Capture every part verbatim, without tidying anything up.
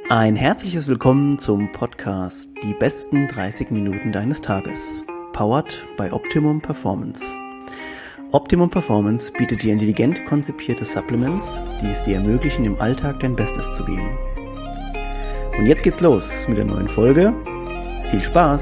Ein herzliches Willkommen zum Podcast Die besten dreißig Minuten deines Tages, powered by Optimum Performance. Optimum Performance bietet dir intelligent konzipierte Supplements, die es dir ermöglichen, im Alltag dein Bestes zu geben. Und jetzt geht's los mit der neuen Folge. Viel Spaß!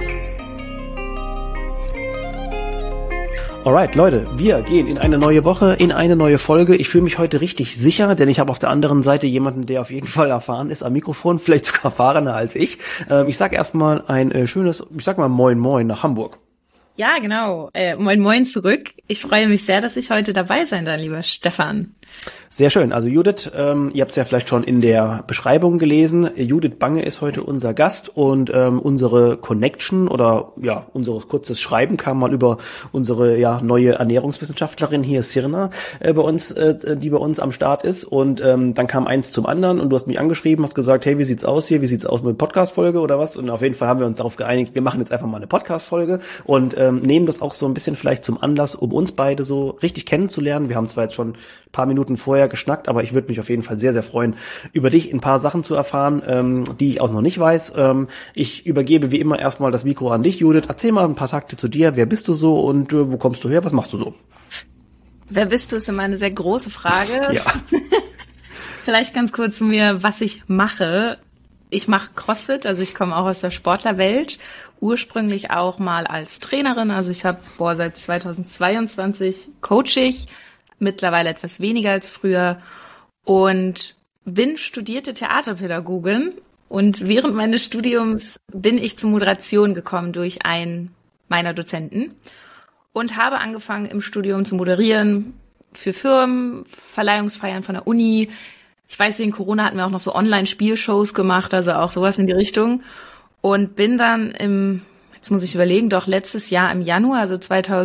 Alright, Leute, wir gehen in eine neue Woche, in eine neue Folge. Ich fühle mich heute richtig sicher, denn ich habe auf der anderen Seite jemanden, der auf jeden Fall erfahren ist am Mikrofon, vielleicht sogar erfahrener als ich. Ähm, ich sage erstmal ein äh, schönes, ich sag mal Moin Moin nach Hamburg. Ja, genau. Äh, moin Moin zurück. Ich freue mich sehr, dass ich heute dabei sein darf, lieber Stefan. Sehr schön. Also Judith, ähm, ihr habt es ja vielleicht schon in der Beschreibung gelesen. Judith Bange ist heute unser Gast und ähm, unsere Connection oder ja unser kurzes Schreiben kam mal über unsere ja neue Ernährungswissenschaftlerin hier, Sirna, äh, bei uns, äh, die bei uns am Start ist. Und ähm, dann kam eins zum anderen und du hast mich angeschrieben, hast gesagt, hey, wie sieht's aus hier? Wie sieht's aus mit Podcast-Folge oder was? Und auf jeden Fall haben wir uns darauf geeinigt, wir machen jetzt einfach mal eine Podcast-Folge und ähm, nehmen das auch so ein bisschen vielleicht zum Anlass, um uns beide so richtig kennenzulernen. Wir haben zwar jetzt schon ein paar Minuten vorher geschnackt, aber ich würde mich auf jeden Fall sehr, sehr freuen, über dich ein paar Sachen zu erfahren, ähm, die ich auch noch nicht weiß. Ähm, ich übergebe wie immer erstmal das Mikro an dich, Judith. Erzähl mal ein paar Takte zu dir. Wer bist du so und äh, wo kommst du her? Was machst du so? Wer bist du, ist immer eine sehr große Frage. Ja. Vielleicht ganz kurz zu mir, was ich mache. Ich mache CrossFit, also ich komme auch aus der Sportlerwelt, ursprünglich auch mal als Trainerin. Also ich habe boah, seit zweitausendzweiundzwanzig coach ich, mittlerweile etwas weniger als früher und bin studierte Theaterpädagogin. Und während meines Studiums bin ich zur Moderation gekommen durch einen meiner Dozenten und habe angefangen im Studium zu moderieren für Firmen, Verleihungsfeiern von der Uni. Ich weiß, wegen Corona hatten wir auch noch so Online-Spielshows gemacht, also auch sowas in die Richtung. Und bin dann im, jetzt muss ich überlegen, doch letztes Jahr im Januar, also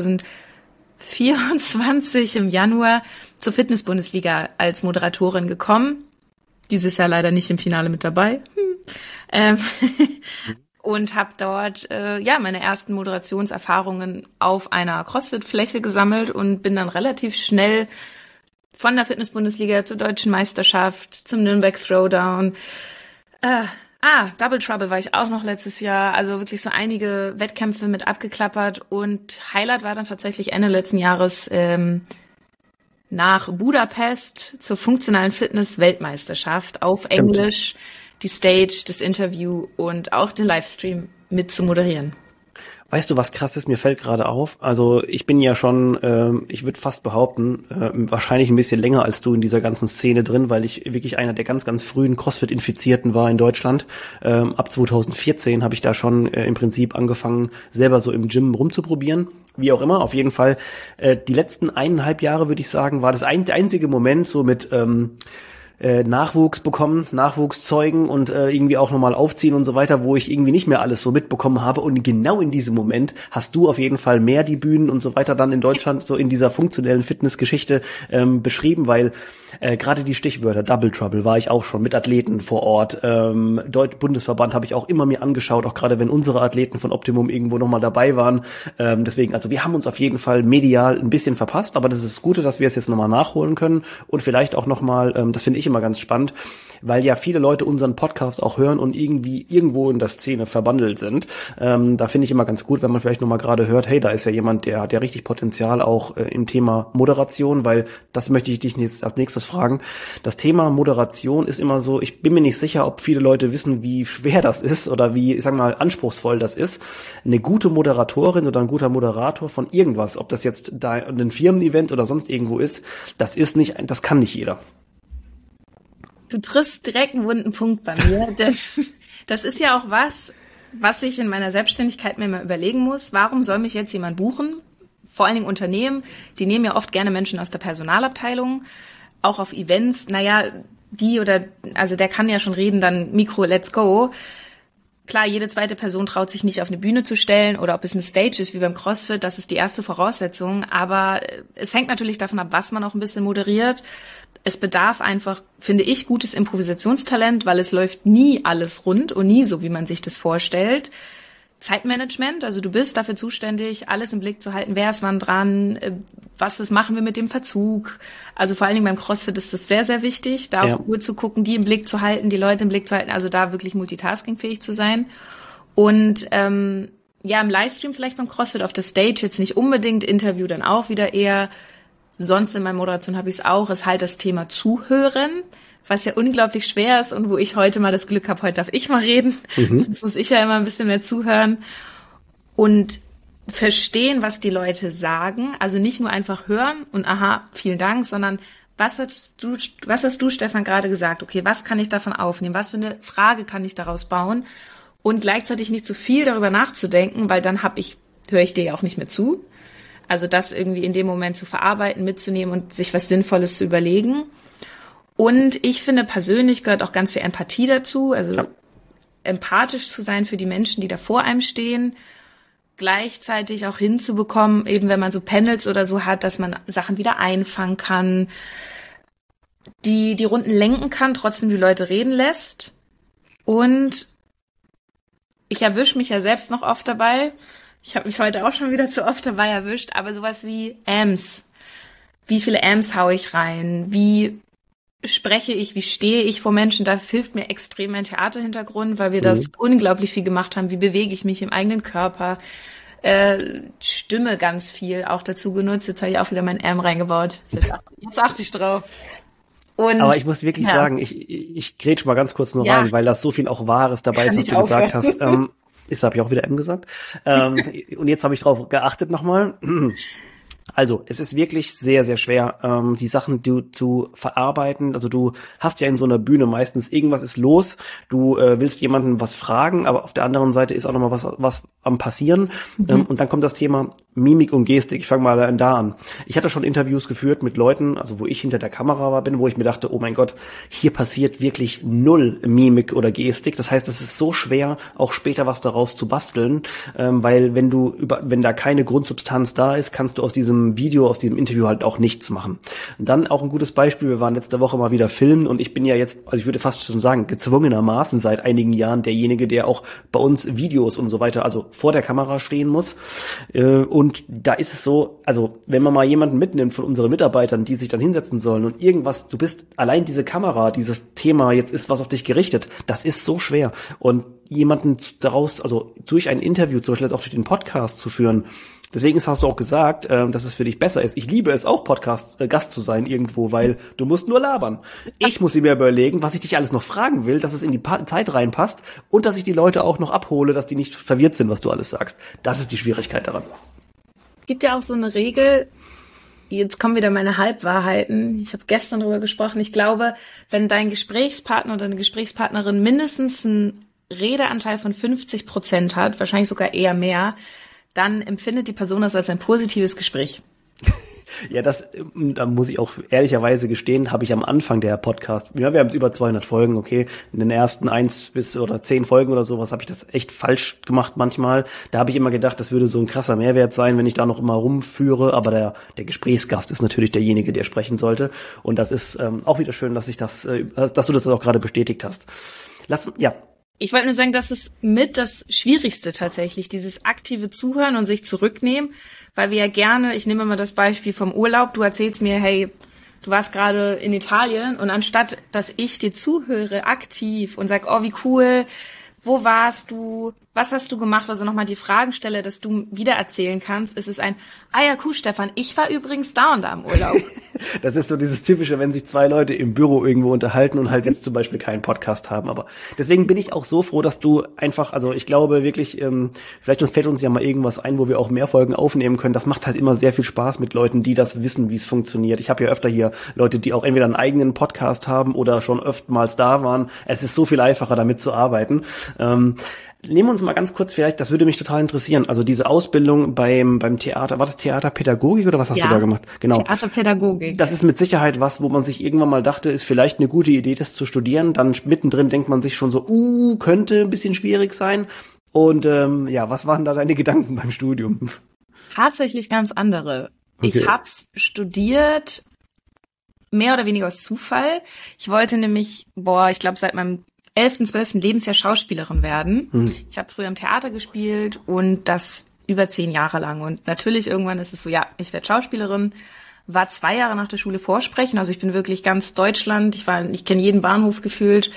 zweitausendvierundzwanzig im Januar, zur Fitness-Bundesliga als Moderatorin gekommen. Dieses Jahr leider nicht im Finale mit dabei. Hm. Ähm und habe dort äh, ja meine ersten Moderationserfahrungen auf einer CrossFit-Fläche gesammelt und bin dann relativ schnell von der Fitness-Bundesliga zur Deutschen Meisterschaft, zum Nürnberg Throwdown. Äh, ah, Double Trouble war ich auch noch letztes Jahr. Also wirklich so einige Wettkämpfe mit abgeklappert. Und Highlight war dann tatsächlich Ende letzten Jahres ähm, nach Budapest zur funktionalen Fitness-Weltmeisterschaft auf Englisch, die Stage, das Interview und auch den Livestream mit zu moderieren. Weißt du, was krass ist? Mir fällt gerade auf. Also ich bin ja schon, ähm, ich würde fast behaupten, äh, wahrscheinlich ein bisschen länger als du in dieser ganzen Szene drin, weil ich wirklich einer der ganz, ganz frühen CrossFit-Infizierten war in Deutschland. Ähm, ab zweitausendvierzehn habe ich da schon äh, im Prinzip angefangen, selber so im Gym rumzuprobieren. Wie auch immer, auf jeden Fall. Äh, die letzten eineinhalb Jahre, würde ich sagen, war das ein, der einzige Moment so mit ähm, Äh, Nachwuchs bekommen, Nachwuchs zeugen und äh, irgendwie auch nochmal aufziehen und so weiter, wo ich irgendwie nicht mehr alles so mitbekommen habe. Und genau in diesem Moment hast du auf jeden Fall mehr die Bühnen und so weiter dann in Deutschland so in dieser funktionellen Fitnessgeschichte ähm, beschrieben, weil äh, gerade die Stichwörter Double Trouble war ich auch schon mit Athleten vor Ort. Ähm, Deut- Bundesverband habe ich auch immer mir angeschaut, auch gerade wenn unsere Athleten von Optimum irgendwo nochmal dabei waren. Ähm, deswegen, also wir haben uns auf jeden Fall medial ein bisschen verpasst, aber das ist das Gute, dass wir es jetzt nochmal nachholen können und vielleicht auch nochmal, ähm, das finde ich immer ganz spannend, weil ja viele Leute unseren Podcast auch hören und irgendwie irgendwo in der Szene verbandelt sind. Ähm, da finde ich immer ganz gut, wenn man vielleicht nochmal gerade hört, hey, da ist ja jemand, der hat ja richtig Potenzial auch äh, im Thema Moderation, weil das möchte ich dich jetzt als nächstes fragen. Das Thema Moderation ist immer so, ich bin mir nicht sicher, ob viele Leute wissen, wie schwer das ist oder wie, ich sag mal, anspruchsvoll das ist. Eine gute Moderatorin oder ein guter Moderator von irgendwas, ob das jetzt da ein Firmen-Event oder sonst irgendwo ist, das ist nicht, das kann nicht jeder. Du triffst direkt einen wunden Punkt bei mir. Das, das ist ja auch was, was ich in meiner Selbstständigkeit mir mal überlegen muss. Warum soll mich jetzt jemand buchen? Vor allen Dingen Unternehmen, die nehmen ja oft gerne Menschen aus der Personalabteilung, auch auf Events. Naja, die oder, also der kann ja schon reden, dann Mikro, let's go. Klar, jede zweite Person traut sich nicht auf eine Bühne zu stellen oder ob es eine Stage ist wie beim CrossFit, das ist die erste Voraussetzung. Aber es hängt natürlich davon ab, was man auch ein bisschen moderiert. Es bedarf einfach, finde ich, gutes Improvisationstalent, weil es läuft nie alles rund und nie so, wie man sich das vorstellt. Zeitmanagement, also du bist dafür zuständig, alles im Blick zu halten, wer ist wann dran, äh, was ist, machen wir mit dem Verzug. Also vor allen Dingen beim CrossFit ist das sehr, sehr wichtig, da Ja. auf die Uhr zu gucken, die im Blick zu halten, die Leute im Blick zu halten, also da wirklich multitaskingfähig zu sein. Und ähm, ja, im Livestream vielleicht beim CrossFit auf der Stage jetzt nicht unbedingt, Interview dann auch wieder eher. Sonst in meiner Moderation habe ich es auch, ist halt das Thema Zuhören, was ja unglaublich schwer ist und wo ich heute mal das Glück habe, heute darf ich mal reden, mhm. sonst muss ich ja immer ein bisschen mehr zuhören und verstehen, was die Leute sagen, also nicht nur einfach hören und aha, vielen Dank, sondern was hast du, was hast du, Stefan, gerade gesagt? Okay, was kann ich davon aufnehmen? Was für eine Frage kann ich daraus bauen? Und gleichzeitig nicht zu viel darüber nachzudenken, weil dann hab ich, höre ich dir ja auch nicht mehr zu. Also das irgendwie in dem Moment zu verarbeiten, mitzunehmen und sich was Sinnvolles zu überlegen. Und ich finde, persönlich gehört auch ganz viel Empathie dazu, also ja. empathisch zu sein für die Menschen, die da vor einem stehen, gleichzeitig auch hinzubekommen, eben wenn man so Panels oder so hat, dass man Sachen wieder einfangen kann, die die Runden lenken kann, trotzdem die Leute reden lässt. Und ich erwische mich ja selbst noch oft dabei, ich habe mich heute auch schon wieder zu oft dabei erwischt, aber sowas wie Ams, wie viele Ams haue ich rein, wie spreche ich, wie stehe ich vor Menschen, da hilft mir extrem mein Theaterhintergrund, weil wir mhm. das unglaublich viel gemacht haben, wie bewege ich mich im eigenen Körper, äh, Stimme ganz viel auch dazu genutzt, jetzt habe ich auch wieder mein Am reingebaut, jetzt achte ich drauf. Und, aber ich muss wirklich ja. sagen, ich, ich grätsch mal ganz kurz nur ja. rein, weil das so viel auch Wahres dabei ist, was du aufhören. gesagt hast. Ähm, das habe ich auch wieder M gesagt. Ähm, und jetzt habe ich drauf geachtet nochmal. Also, es ist wirklich sehr, sehr schwer, ähm, die Sachen du, zu verarbeiten. Also du hast ja in so einer Bühne meistens irgendwas ist los, du äh, willst jemanden was fragen, aber auf der anderen Seite ist auch nochmal was was am passieren. Mhm. Ähm, und dann kommt das Thema Mimik und Gestik. Ich fange mal da an. Ich hatte schon Interviews geführt mit Leuten, also wo ich hinter der Kamera war, bin, wo ich mir dachte, oh mein Gott, hier passiert wirklich null Mimik oder Gestik. Das heißt, es ist so schwer, auch später was daraus zu basteln, ähm, weil wenn du über, wenn da keine Grundsubstanz da ist, kannst du aus diesem Video, aus diesem Interview halt auch nichts machen. Und dann auch ein gutes Beispiel, wir waren letzte Woche mal wieder filmen und ich bin ja jetzt, also ich würde fast schon sagen, gezwungenermaßen seit einigen Jahren derjenige, der auch bei uns Videos und so weiter, also vor der Kamera stehen muss. Und da ist es so, also wenn man mal jemanden mitnimmt von unseren Mitarbeitern, die sich dann hinsetzen sollen und irgendwas, du bist allein diese Kamera, dieses Thema, jetzt ist was auf dich gerichtet, das ist so schwer. Und jemanden daraus, also durch ein Interview, zum Beispiel auch durch den Podcast zu führen, deswegen hast du auch gesagt, äh, dass es für dich besser ist. Ich liebe es auch, Podcast-Gast äh, zu sein irgendwo, weil du musst nur labern. Ich muss mir überlegen, was ich dich alles noch fragen will, dass es in die pa- Zeit reinpasst und dass ich die Leute auch noch abhole, dass die nicht verwirrt sind, was du alles sagst. Das ist die Schwierigkeit daran. Gibt ja auch so eine Regel, jetzt kommen wieder meine Halbwahrheiten. Ich habe gestern darüber gesprochen. Ich glaube, wenn dein Gesprächspartner oder eine Gesprächspartnerin mindestens einen Redeanteil von fünfzig Prozent hat, wahrscheinlich sogar eher mehr, dann empfindet die Person das als ein positives Gespräch. Ja, das, da muss ich auch ehrlicherweise gestehen, habe ich am Anfang der Podcast, ja, wir haben über zweihundert Folgen, okay, in den ersten eins bis oder zehn Folgen oder sowas habe ich das echt falsch gemacht manchmal. Da habe ich immer gedacht, das würde so ein krasser Mehrwert sein, wenn ich da noch immer rumführe, aber der der Gesprächsgast ist natürlich derjenige, der sprechen sollte und das ist ähm, auch wieder schön, dass ich das, äh, dass du das auch gerade bestätigt hast. Lass, ja. Ich wollte nur sagen, das ist mit das Schwierigste tatsächlich, dieses aktive Zuhören und sich zurücknehmen, weil wir ja gerne, ich nehme mal das Beispiel vom Urlaub, du erzählst mir, hey, du warst gerade in Italien und anstatt, dass ich dir zuhöre aktiv und sag, oh, wie cool, wo warst du, was hast du gemacht, also nochmal die Fragen stelle, dass du wieder erzählen kannst, ist es ein, ah ja, cool, Stefan, ich war übrigens da und da im Urlaub. Das ist so dieses Typische, wenn sich zwei Leute im Büro irgendwo unterhalten und halt jetzt zum Beispiel keinen Podcast haben. Aber deswegen bin ich auch so froh, dass du einfach, also ich glaube wirklich, ähm, vielleicht fällt uns ja mal irgendwas ein, wo wir auch mehr Folgen aufnehmen können. Das macht halt immer sehr viel Spaß mit Leuten, die das wissen, wie es funktioniert. Ich habe ja öfter hier Leute, die auch entweder einen eigenen Podcast haben oder schon öftmals da waren. Es ist so viel einfacher, damit zu arbeiten. Ähm, Nehmen wir uns mal ganz kurz vielleicht, das würde mich total interessieren, also diese Ausbildung beim beim Theater, war das Theaterpädagogik oder was hast ja, du da gemacht? Genau. Theaterpädagogik. Das ist mit Sicherheit was, wo man sich irgendwann mal dachte, ist vielleicht eine gute Idee, das zu studieren. Dann mittendrin denkt man sich schon so, uh, könnte ein bisschen schwierig sein. Und ähm, ja, was waren da deine Gedanken beim Studium? Tatsächlich ganz andere. Okay. Ich hab's studiert, mehr oder weniger aus Zufall. Ich wollte nämlich, boah, ich glaube seit meinem elften, zwölften Lebensjahr Schauspielerin werden. Mhm. Ich habe früher im Theater gespielt und das über zehn Jahre lang. Und natürlich irgendwann ist es so, ja, ich werde Schauspielerin. War zwei Jahre nach der Schule vorsprechen. Also ich bin wirklich ganz Deutschland. Ich war, ich kenne jeden Bahnhof gefühlt.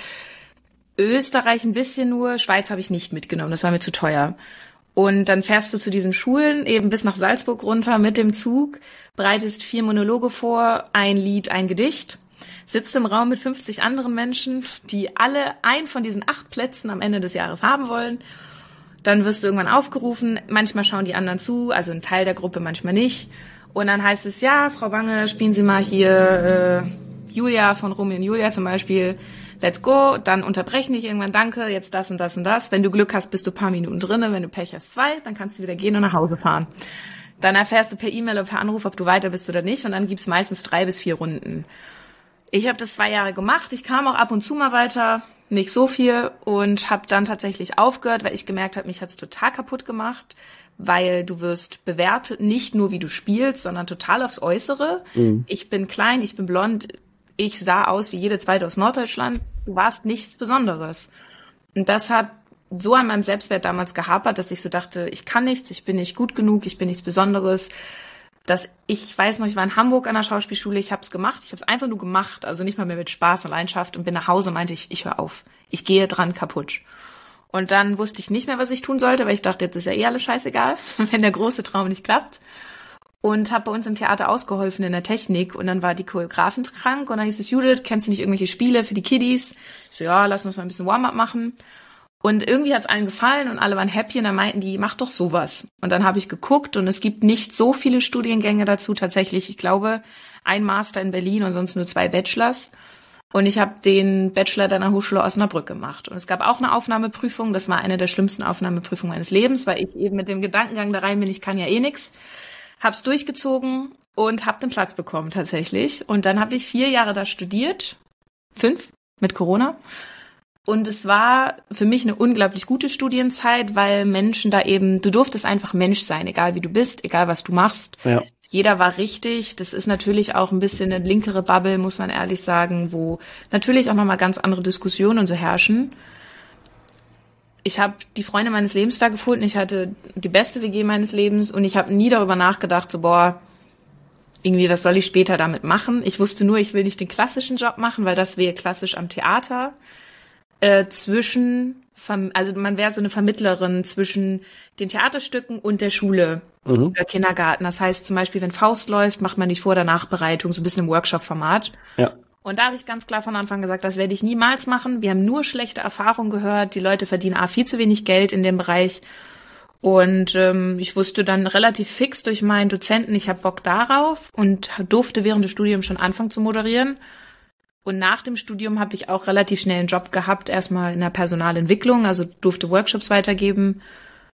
Österreich ein bisschen nur. Schweiz habe ich nicht mitgenommen. Das war mir zu teuer. Und dann fährst du zu diesen Schulen eben bis nach Salzburg runter mit dem Zug, bereitest vier Monologe vor, ein Lied, ein Gedicht, sitzt im Raum mit fünfzig anderen Menschen, die alle einen von diesen acht Plätzen am Ende des Jahres haben wollen. Dann wirst du irgendwann aufgerufen. Manchmal schauen die anderen zu, also ein Teil der Gruppe, manchmal nicht. Und dann heißt es, ja, Frau Bange, spielen Sie mal hier äh, Julia von Romeo und Julia zum Beispiel. Let's go. Dann unterbrechen dich irgendwann, danke, jetzt das und das und das. Wenn du Glück hast, bist du ein paar Minuten drinne. Wenn du Pech hast, zwei, dann kannst du wieder gehen und nach Hause fahren. Dann erfährst du per E-Mail oder per Anruf, ob du weiter bist oder nicht. Und dann gibt's meistens drei bis vier Runden. Ich habe das zwei Jahre gemacht. Ich kam auch ab und zu mal weiter, nicht so viel. Und habe dann tatsächlich aufgehört, weil ich gemerkt habe, mich hat's total kaputt gemacht. Weil du wirst bewertet, nicht nur wie du spielst, sondern total aufs Äußere. Mhm. Ich bin klein, ich bin blond, ich sah aus wie jede Zweite aus Norddeutschland. Du warst nichts Besonderes. Und das hat so an meinem Selbstwert damals gehapert, dass ich so dachte, ich kann nichts, ich bin nicht gut genug, ich bin nichts Besonderes. Dass ich weiß noch, ich war in Hamburg an der Schauspielschule, ich habe es gemacht, ich habe es einfach nur gemacht, also nicht mal mehr mit Spaß und Leidenschaft und bin nach Hause und meinte ich, ich höre auf, ich gehe dran kaputt. Und dann wusste ich nicht mehr, was ich tun sollte, weil ich dachte, jetzt ist ja eh alles scheißegal, wenn der große Traum nicht klappt. Und habe bei uns im Theater ausgeholfen in der Technik. Und dann war die Choreografin krank. Und dann hieß es, Judith, kennst du nicht irgendwelche Spiele für die Kiddies? Ich so, ja, lass uns mal ein bisschen Warm-up machen. Und irgendwie hat's allen gefallen und alle waren happy. Und dann meinten die, mach doch sowas. Und dann habe ich geguckt und es gibt nicht so viele Studiengänge dazu tatsächlich. Ich glaube, ein Master in Berlin und sonst nur zwei Bachelors. Und ich habe den Bachelor dann an der Hochschule Osnabrück gemacht. Und es gab auch eine Aufnahmeprüfung. Das war eine der schlimmsten Aufnahmeprüfungen meines Lebens, weil ich eben mit dem Gedankengang da rein bin, ich kann ja eh nix. Hab's durchgezogen und hab den Platz bekommen tatsächlich. Und dann habe ich vier Jahre da studiert. Fünf mit Corona. Und es war für mich eine unglaublich gute Studienzeit, weil Menschen da eben, du durftest einfach Mensch sein, egal wie du bist, egal was du machst. Ja. Jeder war richtig. Das ist natürlich auch ein bisschen eine linkere Bubble, muss man ehrlich sagen, wo natürlich auch nochmal ganz andere Diskussionen und so herrschen. Ich habe die Freunde meines Lebens da gefunden. Ich hatte die beste W G meines Lebens und ich habe nie darüber nachgedacht, so boah, irgendwie, was soll ich später damit machen? Ich wusste nur, ich will nicht den klassischen Job machen, weil das wäre klassisch am Theater. Äh, zwischen, also man wäre so eine Vermittlerin zwischen den Theaterstücken und der Schule mhm. oder Kindergarten. Das heißt zum Beispiel, wenn Faust läuft, macht man die Vor- oder Nachbereitung, so ein bisschen im Workshop-Format. Ja. Und da habe ich ganz klar von Anfang gesagt, das werde ich niemals machen. Wir haben nur schlechte Erfahrungen gehört. Die Leute verdienen A, viel zu wenig Geld in dem Bereich. Und ähm, ich wusste dann relativ fix durch meinen Dozenten, ich habe Bock darauf und durfte während des Studiums schon anfangen zu moderieren. Und nach dem Studium habe ich auch relativ schnell einen Job gehabt, erstmal in der Personalentwicklung, also durfte Workshops weitergeben.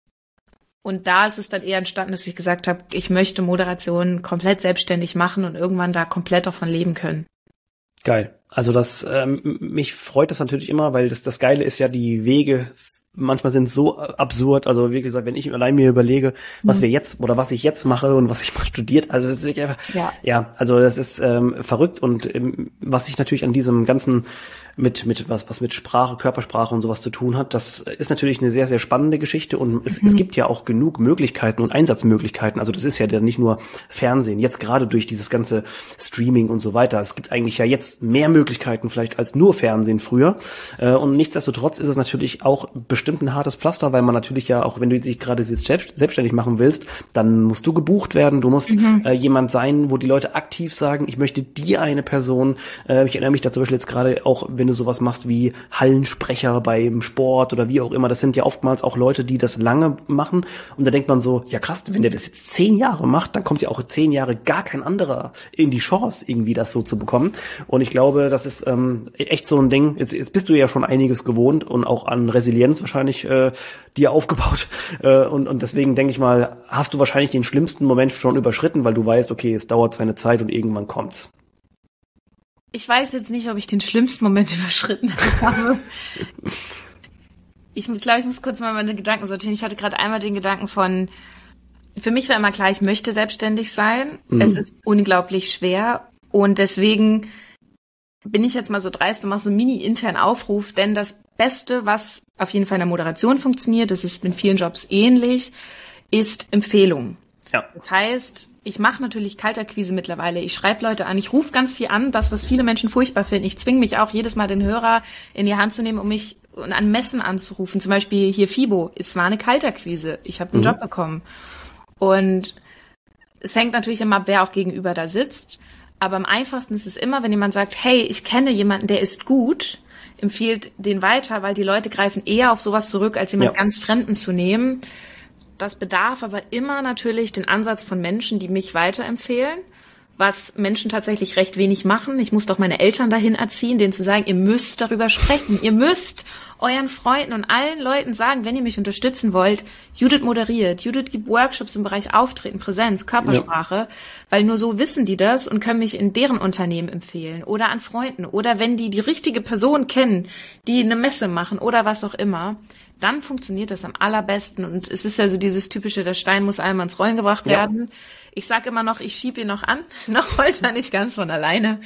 Und da ist es dann eher entstanden, dass ich gesagt habe, ich möchte Moderation komplett selbstständig machen und irgendwann da komplett davon leben können. Geil. Also das, ähm, mich freut das natürlich immer, weil das, das Geile ist ja, die Wege manchmal sind so absurd. Also wie gesagt, wenn ich allein mir überlege, was mhm. wir jetzt oder was ich jetzt mache und was ich mal studiert, also es ist einfach, ja, ja also das ist ähm, verrückt und ähm, was ich natürlich an diesem ganzen mit mit was was mit Sprache, Körpersprache und sowas zu tun hat, das ist natürlich eine sehr sehr spannende Geschichte und es, mhm. es gibt ja auch genug Möglichkeiten und Einsatzmöglichkeiten. Also das ist ja dann nicht nur Fernsehen, jetzt gerade durch dieses ganze Streaming und so weiter. Es gibt eigentlich ja jetzt mehr Möglichkeiten vielleicht als nur Fernsehen früher äh, und nichtsdestotrotz ist es natürlich auch bestimmt ein hartes Pflaster, weil man natürlich ja auch, wenn du dich gerade jetzt selbst, selbstständig machen willst, dann musst du gebucht werden, du musst mhm. äh, jemand sein, wo die Leute aktiv sagen, ich möchte die eine Person, äh, ich erinnere mich da zum Beispiel jetzt gerade auch, wenn du sowas machst wie Hallensprecher beim Sport oder wie auch immer, das sind ja oftmals auch Leute, die das lange machen und da denkt man so, ja krass, wenn der das jetzt zehn Jahre macht, dann kommt ja auch zehn Jahre gar kein anderer in die Chance, irgendwie das so zu bekommen und ich glaube, das ist ähm, echt so ein Ding, jetzt, jetzt bist du ja schon einiges gewohnt und auch an Resilienz wahrscheinlich äh, dir aufgebaut äh, und, und deswegen denke ich mal, hast du wahrscheinlich den schlimmsten Moment schon überschritten, weil du weißt, okay, es dauert seine Zeit und irgendwann kommt's. Ich weiß jetzt nicht, ob ich den schlimmsten Moment überschritten habe. Ich glaube, ich muss kurz mal meine Gedanken sortieren. Ich hatte gerade einmal den Gedanken von, für mich war immer klar, ich möchte selbstständig sein. Mhm. Es ist unglaublich schwer und deswegen bin ich jetzt mal so dreist und mache so einen mini-internen Aufruf, denn das Beste, was auf jeden Fall in der Moderation funktioniert, das ist in vielen Jobs ähnlich, ist Empfehlung. Ja. Das heißt, ich mache natürlich Kaltakquise mittlerweile. Ich schreibe Leute an, ich rufe ganz viel an, das, was viele Menschen furchtbar finden. Ich zwinge mich auch jedes Mal, den Hörer in die Hand zu nehmen, um mich an Messen anzurufen. Zum Beispiel hier FIBO. Es war eine Kaltakquise. Ich habe einen mhm. Job bekommen. Und es hängt natürlich immer ab, wer auch gegenüber da sitzt. Aber am einfachsten ist es immer, wenn jemand sagt, hey, ich kenne jemanden, der ist gut, empfiehlt den weiter, weil die Leute greifen eher auf sowas zurück, als jemand ja. ganz Fremden zu nehmen. Das bedarf aber immer natürlich den Ansatz von Menschen, die mich weiterempfehlen, was Menschen tatsächlich recht wenig machen. Ich muss doch meine Eltern dahin erziehen, denen zu sagen, ihr müsst darüber sprechen, ihr müsst euren Freunden und allen Leuten sagen, wenn ihr mich unterstützen wollt, Judith moderiert, Judith gibt Workshops im Bereich Auftreten, Präsenz, Körpersprache, ja. weil nur so wissen die das und können mich in deren Unternehmen empfehlen oder an Freunden oder wenn die die richtige Person kennen, die eine Messe machen oder was auch immer, dann funktioniert das am allerbesten und es ist ja so dieses typische, der Stein muss einmal ins Rollen gebracht werden. Ja. Ich sag immer noch, ich schiebe ihn noch an, noch rollt er nicht ganz von alleine.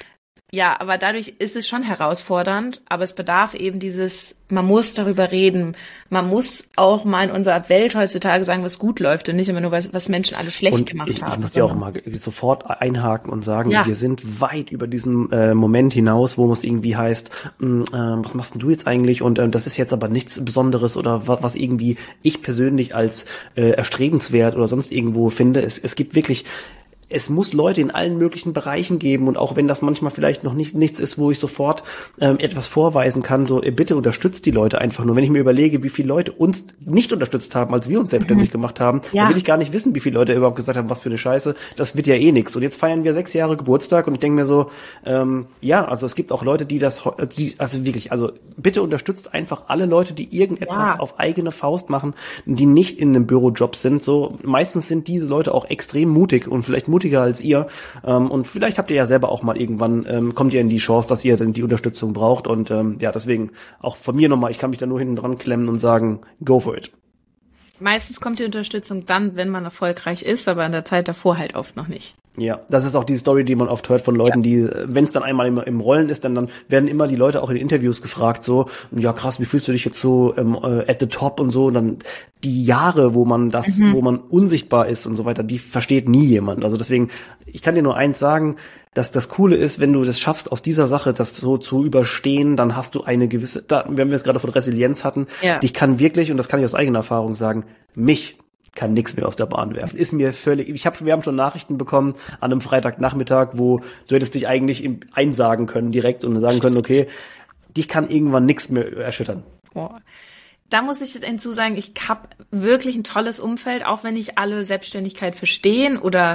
Ja, aber dadurch ist es schon herausfordernd, aber es bedarf eben dieses, man muss darüber reden, man muss auch mal in unserer Welt heutzutage sagen, was gut läuft und nicht immer nur, was, was Menschen alle schlecht und gemacht ich, haben. Ich muss dir auch mal sofort einhaken und sagen, ja. wir sind weit über diesen äh, Moment hinaus, wo es irgendwie heißt, mh, äh, was machst denn du jetzt eigentlich und äh, das ist jetzt aber nichts Besonderes oder was, was irgendwie ich persönlich als äh, erstrebenswert oder sonst irgendwo finde. Es, es gibt wirklich Es muss Leute in allen möglichen Bereichen geben und auch wenn das manchmal vielleicht noch nicht nichts ist, wo ich sofort ähm, etwas vorweisen kann, so äh, bitte unterstützt die Leute einfach nur. Wenn ich mir überlege, wie viele Leute uns nicht unterstützt haben, als wir uns selbstständig mhm. gemacht haben, ja. dann will ich gar nicht wissen, wie viele Leute überhaupt gesagt haben, was für eine Scheiße, das wird ja eh nix. Und jetzt feiern wir sechs Jahre Geburtstag und ich denke mir so, ähm, ja, also es gibt auch Leute, die das, die, also wirklich, also bitte unterstützt einfach alle Leute, die irgendetwas ja. auf eigene Faust machen, die nicht in einem Bürojob sind. So meistens sind diese Leute auch extrem mutig und vielleicht mutiger als ihr ähm, und vielleicht habt ihr ja selber auch mal irgendwann, ähm, kommt ihr in die Chance, dass ihr dann die Unterstützung braucht und ähm, ja, deswegen auch von mir nochmal, ich kann mich da nur hinten dran klemmen und sagen, go for it. Meistens kommt die Unterstützung dann, wenn man erfolgreich ist, aber in der Zeit davor halt oft noch nicht. Ja, das ist auch die Story, die man oft hört von Leuten, ja. die, wenn es dann einmal im, im Rollen ist, dann, dann werden immer die Leute auch in Interviews gefragt, so, ja krass, wie fühlst du dich jetzt so ähm, äh, at the top und so, und dann die Jahre, wo man das, mhm. wo man unsichtbar ist und so weiter, die versteht nie jemand. Also deswegen, ich kann dir nur eins sagen, dass das Coole ist, wenn du das schaffst, aus dieser Sache das so zu überstehen, dann hast du eine gewisse, da, wenn wir es gerade von Resilienz hatten, ja. ich kann wirklich, und das kann ich aus eigener Erfahrung sagen, mich kann nichts mehr aus der Bahn werfen. Ist mir völlig, ich habe, wir haben schon Nachrichten bekommen an einem Freitagnachmittag, wo du hättest dich eigentlich im, einsagen können direkt und sagen können, okay, dich kann irgendwann nichts mehr erschüttern. Boah. Da muss ich jetzt hinzu sagen, ich habe wirklich ein tolles Umfeld, auch wenn nicht alle Selbstständigkeit verstehen oder,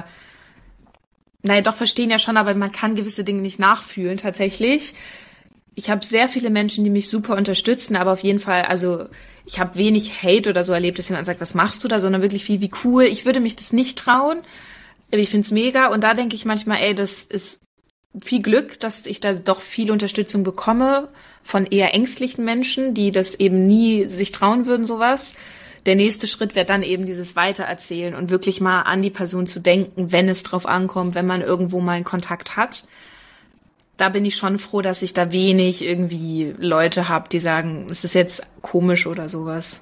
naja, doch verstehen ja schon, aber man kann gewisse Dinge nicht nachfühlen tatsächlich. Ich habe sehr viele Menschen, die mich super unterstützen, aber auf jeden Fall, also ich habe wenig Hate oder so erlebt, dass jemand sagt, was machst du da, sondern wirklich viel, wie cool. Ich würde mich das nicht trauen, aber ich find's mega und da denke ich manchmal, ey, das ist viel Glück, dass ich da doch viel Unterstützung bekomme von eher ängstlichen Menschen, die das eben nie sich trauen würden, sowas. Der nächste Schritt wäre dann eben dieses Weitererzählen und wirklich mal an die Person zu denken, wenn es drauf ankommt, wenn man irgendwo mal einen Kontakt hat. Da bin ich schon froh, dass ich da wenig irgendwie Leute habe, die sagen, es ist jetzt komisch oder sowas.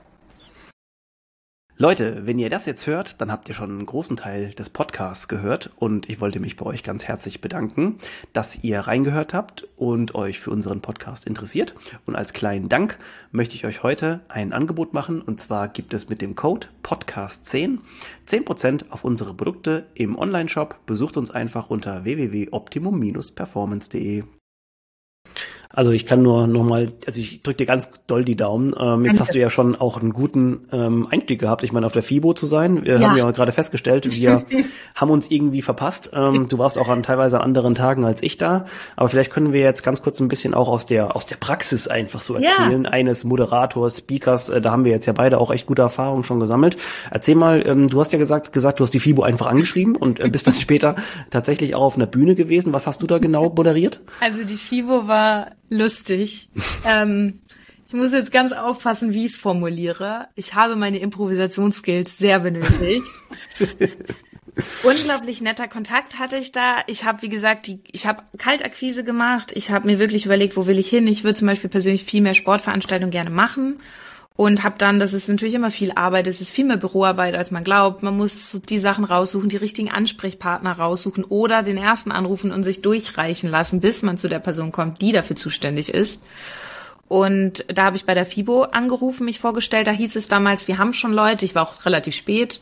Leute, wenn ihr das jetzt hört, dann habt ihr schon einen großen Teil des Podcasts gehört und ich wollte mich bei euch ganz herzlich bedanken, dass ihr reingehört habt und euch für unseren Podcast interessiert. Und als kleinen Dank möchte ich euch heute ein Angebot machen und zwar gibt es mit dem Code Podcast zehn zehn Prozent auf unsere Produkte im Onlineshop. Besucht uns einfach unter w w w punkt optimum Bindestrich performance punkt de. Also ich kann nur nochmal, also ich drücke dir ganz doll die Daumen. Ähm, jetzt hast du ja schon auch einen guten ähm, Einstieg gehabt. Ich meine, auf der FIBO zu sein. Wir ja. haben ja gerade festgestellt, wir haben uns irgendwie verpasst. Ähm, du warst auch an teilweise an anderen Tagen als ich da. Aber vielleicht können wir jetzt ganz kurz ein bisschen auch aus der aus der Praxis einfach so erzählen. Ja. Eines Moderators, Speakers, äh, da haben wir jetzt ja beide auch echt gute Erfahrungen schon gesammelt. Erzähl mal, ähm, du hast ja gesagt, gesagt, du hast die FIBO einfach angeschrieben und äh, bist dann später tatsächlich auch auf einer Bühne gewesen. Was hast du da genau moderiert? Also die FIBO war lustig. ähm, ich muss jetzt ganz aufpassen, wie ich es formuliere. Ich habe meine Improvisationsskills sehr benötigt. Unglaublich netter Kontakt hatte ich da. Ich habe, wie gesagt, die, ich habe Kaltakquise gemacht. Ich habe mir wirklich überlegt, wo will ich hin. Ich würde zum Beispiel persönlich viel mehr Sportveranstaltungen gerne machen. Und habe dann, das ist natürlich immer viel Arbeit, es ist viel mehr Büroarbeit, als man glaubt. Man muss die Sachen raussuchen, die richtigen Ansprechpartner raussuchen oder den ersten anrufen und sich durchreichen lassen, bis man zu der Person kommt, die dafür zuständig ist. Und da habe ich bei der FIBO angerufen, mich vorgestellt. Da hieß es damals, wir haben schon Leute. Ich war auch relativ spät.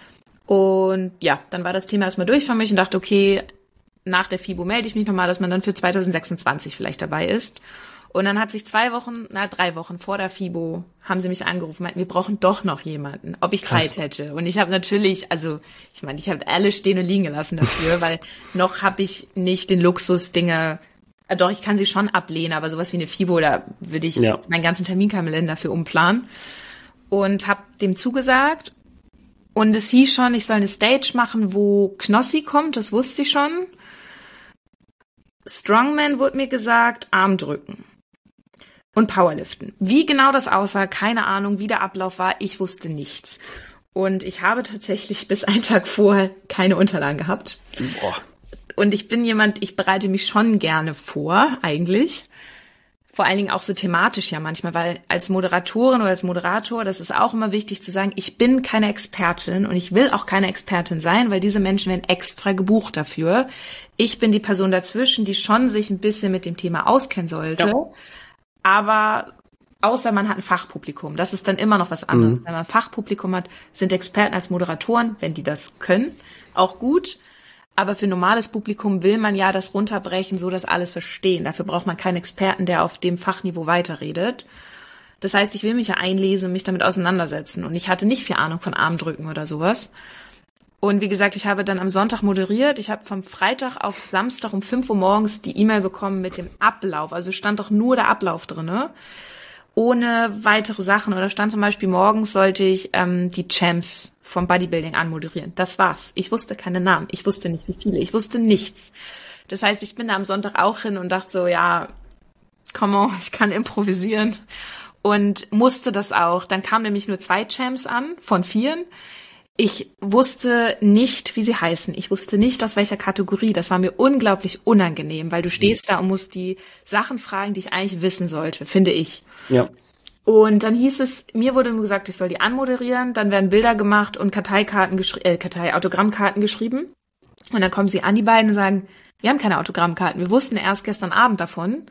Und ja, dann war das Thema erstmal durch für mich und dachte, okay, nach der FIBO melde ich mich nochmal, dass man dann für zwanzig sechsundzwanzig vielleicht dabei ist. Und dann hat sich zwei Wochen, na drei Wochen vor der FIBO, haben sie mich angerufen, meinten, wir brauchen doch noch jemanden, ob ich Krass. Zeit hätte. Und ich habe natürlich, also ich meine, ich habe alles stehen und liegen gelassen dafür, weil noch habe ich nicht den Luxus, Dinge, äh, doch, ich kann sie schon ablehnen, aber sowas wie eine FIBO, da würde ich ja. meinen ganzen Terminkalender für umplanen. Und habe dem zugesagt. Und es hieß schon, ich soll eine Stage machen, wo Knossi kommt, das wusste ich schon. Strongman wurde mir gesagt, Armdrücken. Und Powerliften. Wie genau das aussah, keine Ahnung, wie der Ablauf war, ich wusste nichts. Und ich habe tatsächlich bis einen Tag vorher keine Unterlagen gehabt. Boah. Und ich bin jemand, ich bereite mich schon gerne vor, eigentlich. Vor allen Dingen auch so thematisch ja manchmal, weil als Moderatorin oder als Moderator, das ist auch immer wichtig zu sagen, ich bin keine Expertin und ich will auch keine Expertin sein, weil diese Menschen werden extra gebucht dafür. Ich bin die Person dazwischen, die schon sich ein bisschen mit dem Thema auskennen sollte. Ja. Aber außer man hat ein Fachpublikum, das ist dann immer noch was anderes. Mhm. Wenn man ein Fachpublikum hat, sind Experten als Moderatoren, wenn die das können, auch gut. Aber für normales Publikum will man ja das runterbrechen, so dass alles verstehen. Dafür braucht man keinen Experten, der auf dem Fachniveau weiterredet. Das heißt, ich will mich ja einlesen, mich damit auseinandersetzen. Und ich hatte nicht viel Ahnung von Armdrücken oder sowas. Und wie gesagt, ich habe dann am Sonntag moderiert. Ich habe vom Freitag auf Samstag um fünf Uhr morgens die E-Mail bekommen mit dem Ablauf. Also stand doch nur der Ablauf drinne, ohne weitere Sachen. Oder stand zum Beispiel, morgens sollte ich ähm, die Champs vom Bodybuilding anmoderieren. Das war's. Ich wusste keine Namen. Ich wusste nicht, wie viele. Ich wusste nichts. Das heißt, ich bin da am Sonntag auch hin und dachte so, ja, come on, ich kann improvisieren. Und musste das auch. Dann kamen nämlich nur zwei Champs an von vieren. Ich wusste nicht, wie sie heißen. Ich wusste nicht, aus welcher Kategorie. Das war mir unglaublich unangenehm, weil du stehst da und musst die Sachen fragen, die ich eigentlich wissen sollte, finde ich. Ja. Und dann hieß es, mir wurde nur gesagt, ich soll die anmoderieren. Dann werden Bilder gemacht und Karteikarten geschri- äh, Kartei, Autogrammkarten geschrieben. Und dann kommen sie an, die beiden, und sagen, wir haben keine Autogrammkarten. Wir wussten erst gestern Abend davon.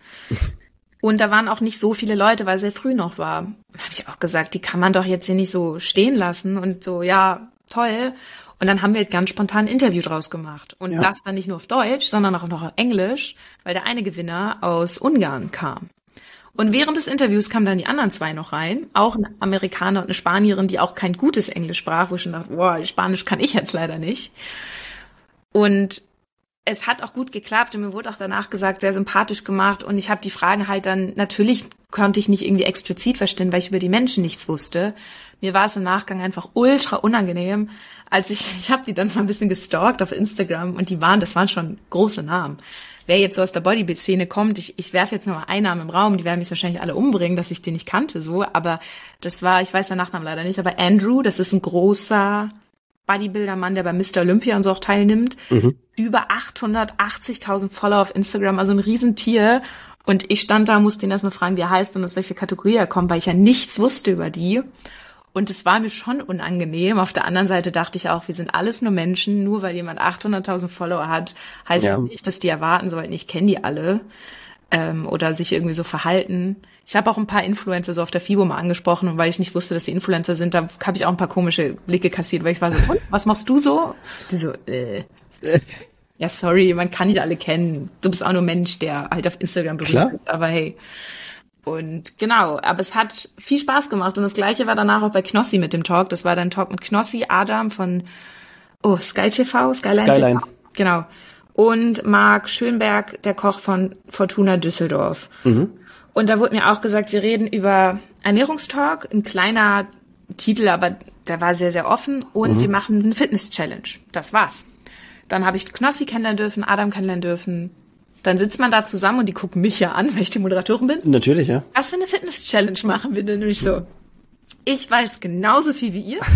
Und da waren auch nicht so viele Leute, weil es sehr früh noch war. Da habe ich auch gesagt, die kann man doch jetzt hier nicht so stehen lassen. Und so, ja, toll. Und dann haben wir halt ganz spontan ein Interview draus gemacht. Und ja. das dann nicht nur auf Deutsch, sondern auch noch auf Englisch, weil der eine Gewinner aus Ungarn kam. Und während des Interviews kamen dann die anderen zwei noch rein, auch ein Amerikaner und eine Spanierin, die auch kein gutes Englisch sprach, wo ich schon dachte, boah, Spanisch kann ich jetzt leider nicht. Und es hat auch gut geklappt und mir wurde auch danach gesagt, sehr sympathisch gemacht. Und ich habe die Fragen halt dann, natürlich konnte ich nicht irgendwie explizit verstehen, weil ich über die Menschen nichts wusste. Mir war es im Nachgang einfach ultra unangenehm, als ich, ich habe die dann mal ein bisschen gestalkt auf Instagram und die waren, das waren schon große Namen. Wer jetzt so aus der Bodybuild-Szene kommt, ich, ich werfe jetzt nochmal einen Namen im Raum, die werden mich wahrscheinlich alle umbringen, dass ich den nicht kannte, so, aber das war, ich weiß den Nachnamen leider nicht, aber Andrew, das ist ein großer Bodybuilder-Mann, der bei Mister Olympia und so auch teilnimmt, mhm. über achthundertachtzigtausend Follower auf Instagram, also ein Riesentier. Und ich stand da, musste ihn erstmal fragen, wie er heißt und aus welcher Kategorie er kommt, weil ich ja nichts wusste über die. Und es war mir schon unangenehm. Auf der anderen Seite dachte ich auch, wir sind alles nur Menschen. Nur weil jemand achthunderttausend Follower hat, heißt ja. nicht, dass die erwarten sollten, ich kenne die alle ähm, oder sich irgendwie so verhalten. Ich habe auch ein paar Influencer so auf der FIBO mal angesprochen und weil ich nicht wusste, dass die Influencer sind, da habe ich auch ein paar komische Blicke kassiert, weil ich war so, und, was machst du so? Die so, äh. Ja, sorry, man kann nicht alle kennen. Du bist auch nur Mensch, der halt auf Instagram berühmt ist, aber hey. Und genau, aber es hat viel Spaß gemacht und das Gleiche war danach auch bei Knossi mit dem Talk. Das war dann ein Talk mit Knossi, Adam von oh Sky T V, Skyline. Skyline. T V. Genau. Und Marc Schönberg, der Koch von Fortuna Düsseldorf. Mhm. Und da wurde mir auch gesagt, wir reden über Ernährungstalk, ein kleiner Titel, aber der war sehr, sehr offen. Und mhm. wir machen eine Fitness-Challenge. Das war's. Dann habe ich Knossi kennenlernen dürfen, Adam kennenlernen dürfen. Dann sitzt man da zusammen und die gucken mich ja an, weil ich die Moderatorin bin. Natürlich, ja. Was für eine Fitness-Challenge machen wir denn? Und ich so, ich weiß genauso viel wie ihr.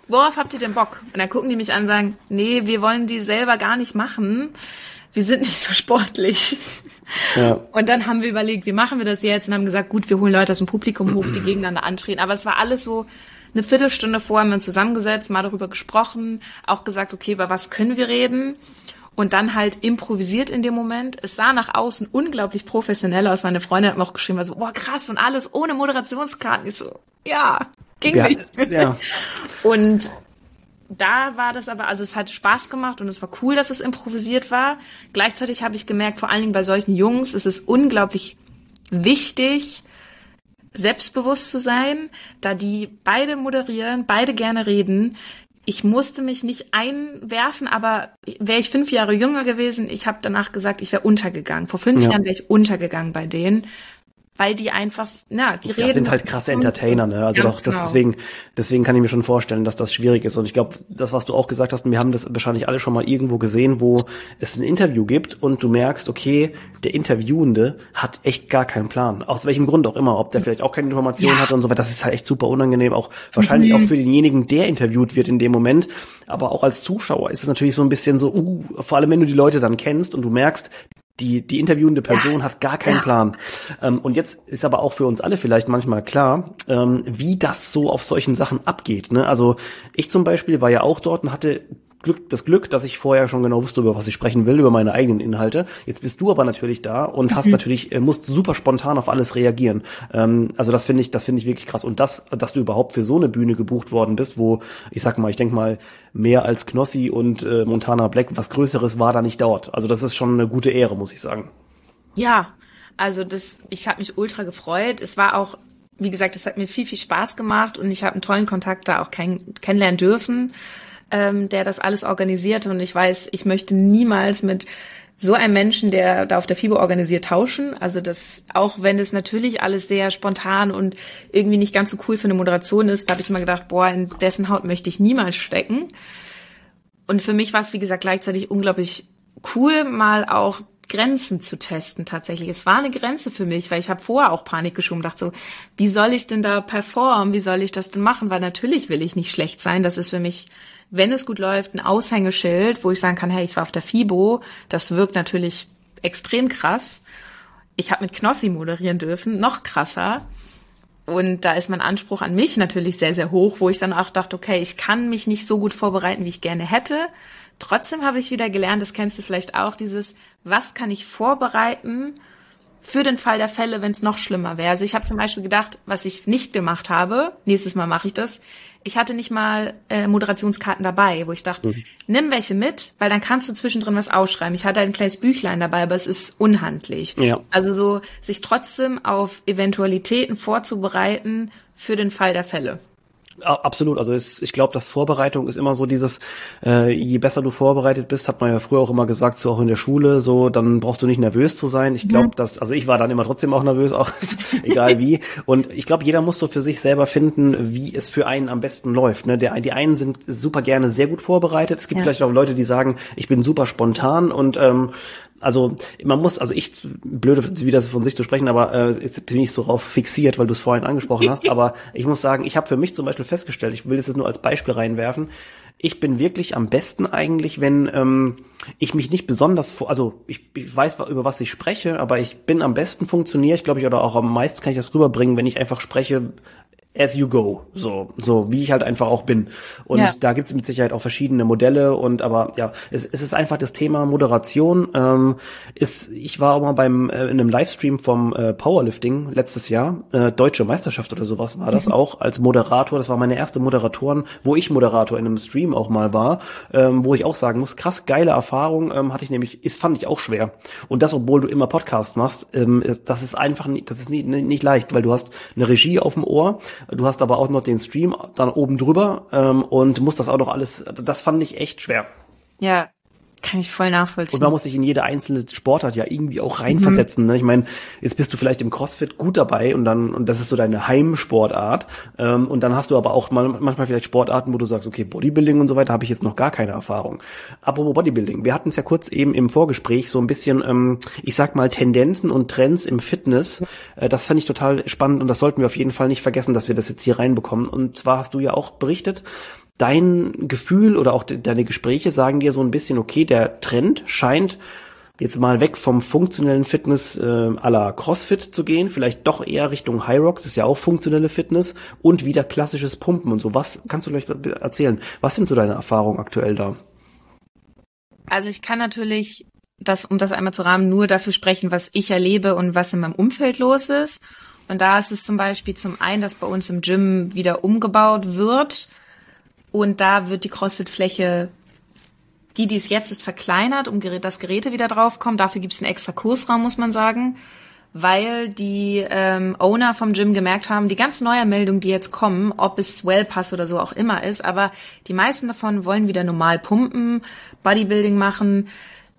worauf habt ihr denn Bock? Und dann gucken die mich an und sagen, nee, wir wollen die selber gar nicht machen. Wir sind nicht so sportlich. Ja. Und dann haben wir überlegt, wie machen wir das jetzt? Und haben gesagt, gut, wir holen Leute aus dem Publikum hoch, die gegeneinander antreten. Aber es war alles so, eine Viertelstunde vorher haben wir uns zusammengesetzt, mal darüber gesprochen, auch gesagt, okay, über was können wir reden? Und dann halt improvisiert in dem Moment. Es sah nach außen unglaublich professionell aus. Meine Freundin hat mir auch geschrieben, war so, boah, krass, und alles ohne Moderationskarten. Ich so, ja, ging ja, nicht. Ja. Und da war das aber, also es hat Spaß gemacht und es war cool, dass es improvisiert war. Gleichzeitig habe ich gemerkt, vor allen Dingen bei solchen Jungs, ist es unglaublich wichtig, selbstbewusst zu sein, da die beide moderieren, beide gerne reden. Ich musste mich nicht einwerfen, aber wäre ich fünf Jahre jünger gewesen, ich habe danach gesagt, ich wäre untergegangen. Vor fünf ja. Jahren wäre ich untergegangen bei denen. Weil die einfach, na, die das reden. Das sind halt krasse Entertainer, ne? Also doch, das genau. deswegen, deswegen kann ich mir schon vorstellen, dass das schwierig ist. Und ich glaube, das, was du auch gesagt hast, und wir haben das wahrscheinlich alle schon mal irgendwo gesehen, wo es ein Interview gibt und du merkst, okay, der Interviewende hat echt gar keinen Plan. Aus welchem Grund auch immer, ob der vielleicht auch keine Informationen ja. hat und so weiter. Das ist halt echt super unangenehm, auch wahrscheinlich mhm. auch für denjenigen, der interviewt wird in dem Moment. Aber auch als Zuschauer ist es natürlich so ein bisschen so, uh, vor allem wenn du die Leute dann kennst und du merkst, Die, die interviewende Person ja. hat gar keinen ja. Plan. Ähm, und jetzt ist aber auch für uns alle vielleicht manchmal klar, ähm, wie das so auf solchen Sachen abgeht, ne? Also ich zum Beispiel war ja auch dort und hatte Glück, das Glück, dass ich vorher schon genau wusste, über was ich sprechen will, über meine eigenen Inhalte. Jetzt bist du aber natürlich da und hast mhm. natürlich, äh, musst super spontan auf alles reagieren. Ähm, also das finde ich, das finde ich wirklich krass. Und das, dass du überhaupt für so eine Bühne gebucht worden bist, wo, ich sag mal, ich denke mal, mehr als Knossi und äh, Montana Black, was Größeres war da nicht dort. Also das ist schon eine gute Ehre, muss ich sagen. Ja, also das, ich habe mich ultra gefreut. Es war auch, wie gesagt, es hat mir viel, viel Spaß gemacht und ich habe einen tollen Kontakt da auch kenn- kennenlernen dürfen. Ähm, der das alles organisiert und ich weiß, ich möchte niemals mit so einem Menschen, der da auf der FIBO organisiert, tauschen. Also das, auch wenn es natürlich alles sehr spontan und irgendwie nicht ganz so cool für eine Moderation ist, da habe ich immer gedacht, boah, in dessen Haut möchte ich niemals stecken. Und für mich war es, wie gesagt, gleichzeitig unglaublich cool, mal auch Grenzen zu testen tatsächlich. Es war eine Grenze für mich, weil ich habe vorher auch Panik geschoben, dachte so, wie soll ich denn da performen, wie soll ich das denn machen, weil natürlich will ich nicht schlecht sein, das ist für mich, wenn es gut läuft, ein Aushängeschild, wo ich sagen kann, hey, ich war auf der FIBO, das wirkt natürlich extrem krass. Ich habe mit Knossi moderieren dürfen, noch krasser. Und da ist mein Anspruch an mich natürlich sehr, sehr hoch, wo ich dann auch dachte, okay, ich kann mich nicht so gut vorbereiten, wie ich gerne hätte. Trotzdem habe ich wieder gelernt, das kennst du vielleicht auch, dieses, was kann ich vorbereiten für den Fall der Fälle, wenn es noch schlimmer wäre. Also ich habe zum Beispiel gedacht, was ich nicht gemacht habe, nächstes Mal mache ich das, ich hatte nicht mal äh, Moderationskarten dabei, wo ich dachte, mhm. nimm welche mit, weil dann kannst du zwischendrin was ausschreiben. Ich hatte ein kleines Büchlein dabei, aber es ist unhandlich. Ja. Also so, sich trotzdem auf Eventualitäten vorzubereiten für den Fall der Fälle. Absolut, also es, ich glaube, dass Vorbereitung ist immer so dieses, äh, je besser du vorbereitet bist, hat man ja früher auch immer gesagt, so auch in der Schule, so, dann brauchst du nicht nervös zu sein. Ich glaube, mhm. dass, also ich war dann immer trotzdem auch nervös, auch egal wie. Und ich glaube, jeder muss so für sich selber finden, wie es für einen am besten läuft. Ne? Der, die einen sind super gerne sehr gut vorbereitet. Es gibt ja. vielleicht auch Leute, die sagen, ich bin super spontan und ähm, also man muss, also ich, blöde, wie das von sich zu sprechen, aber äh, jetzt bin ich so drauf fixiert, weil du es vorhin angesprochen hast, aber ich muss sagen, ich habe für mich zum Beispiel festgestellt, ich will das jetzt nur als Beispiel reinwerfen, ich bin wirklich am besten eigentlich, wenn ähm, ich mich nicht besonders, vor, also ich, ich weiß, über was ich spreche, aber ich bin am besten funktioniere ich, glaube ich, oder auch am meisten kann ich das rüberbringen, wenn ich einfach spreche, as you go, so so wie ich halt einfach auch bin. Und ja. da gibt's mit Sicherheit auch verschiedene Modelle und aber ja, es, es ist einfach das Thema Moderation. Ähm, ist, ich war auch mal beim äh, in einem Livestream vom äh, Powerlifting letztes Jahr, äh, Deutsche Meisterschaft oder sowas war das mhm. auch, als Moderator. Das war meine erste Moderatoren, wo ich Moderator in einem Stream auch mal war, ähm, wo ich auch sagen muss, krass geile Erfahrung ähm, hatte ich nämlich, ist fand ich auch schwer. Und das, obwohl du immer Podcast machst, ähm, ist, das ist einfach nicht, das ist nicht, nicht leicht, weil du hast eine Regie auf dem Ohr. Du hast aber auch noch den Stream dann oben drüber ähm, und musst das auch noch alles, das fand ich echt schwer. Ja, kann ich voll nachvollziehen. Und man muss sich in jede einzelne Sportart ja irgendwie auch reinversetzen. Mhm. Ne? Ich meine, jetzt bist du vielleicht im CrossFit gut dabei und dann und das ist so deine Heimsportart. Ähm, und dann hast du aber auch mal, manchmal vielleicht Sportarten, wo du sagst, okay, Bodybuilding und so weiter, habe ich jetzt noch gar keine Erfahrung. Apropos Bodybuilding, wir hatten es ja kurz eben im Vorgespräch so ein bisschen, ähm, ich sag mal, Tendenzen und Trends im Fitness. Äh, das fand ich total spannend und das sollten wir auf jeden Fall nicht vergessen, dass wir das jetzt hier reinbekommen. Und zwar hast du ja auch berichtet, dein Gefühl oder auch de- deine Gespräche sagen dir so ein bisschen, okay, der Trend scheint jetzt mal weg vom funktionellen Fitness äh, à la CrossFit zu gehen, vielleicht doch eher Richtung High Rocks, ist ja auch funktionelle Fitness und wieder klassisches Pumpen und so. Was kannst du vielleicht erzählen? Was sind so deine Erfahrungen aktuell da? Also ich kann natürlich, das, um das einmal zu rahmen, nur dafür sprechen, was ich erlebe und was in meinem Umfeld los ist. Und da ist es zum Beispiel zum einen, dass bei uns im Gym wieder umgebaut wird und da wird die CrossFit-Fläche, die, die es jetzt ist, verkleinert, um dass Geräte wieder draufkommen. Dafür gibt es einen extra Kursraum, muss man sagen, weil die ähm, Owner vom Gym gemerkt haben, die ganzen Neuermeldungen, die jetzt kommen, ob es Wellpass oder so auch immer ist, aber die meisten davon wollen wieder normal pumpen, Bodybuilding machen.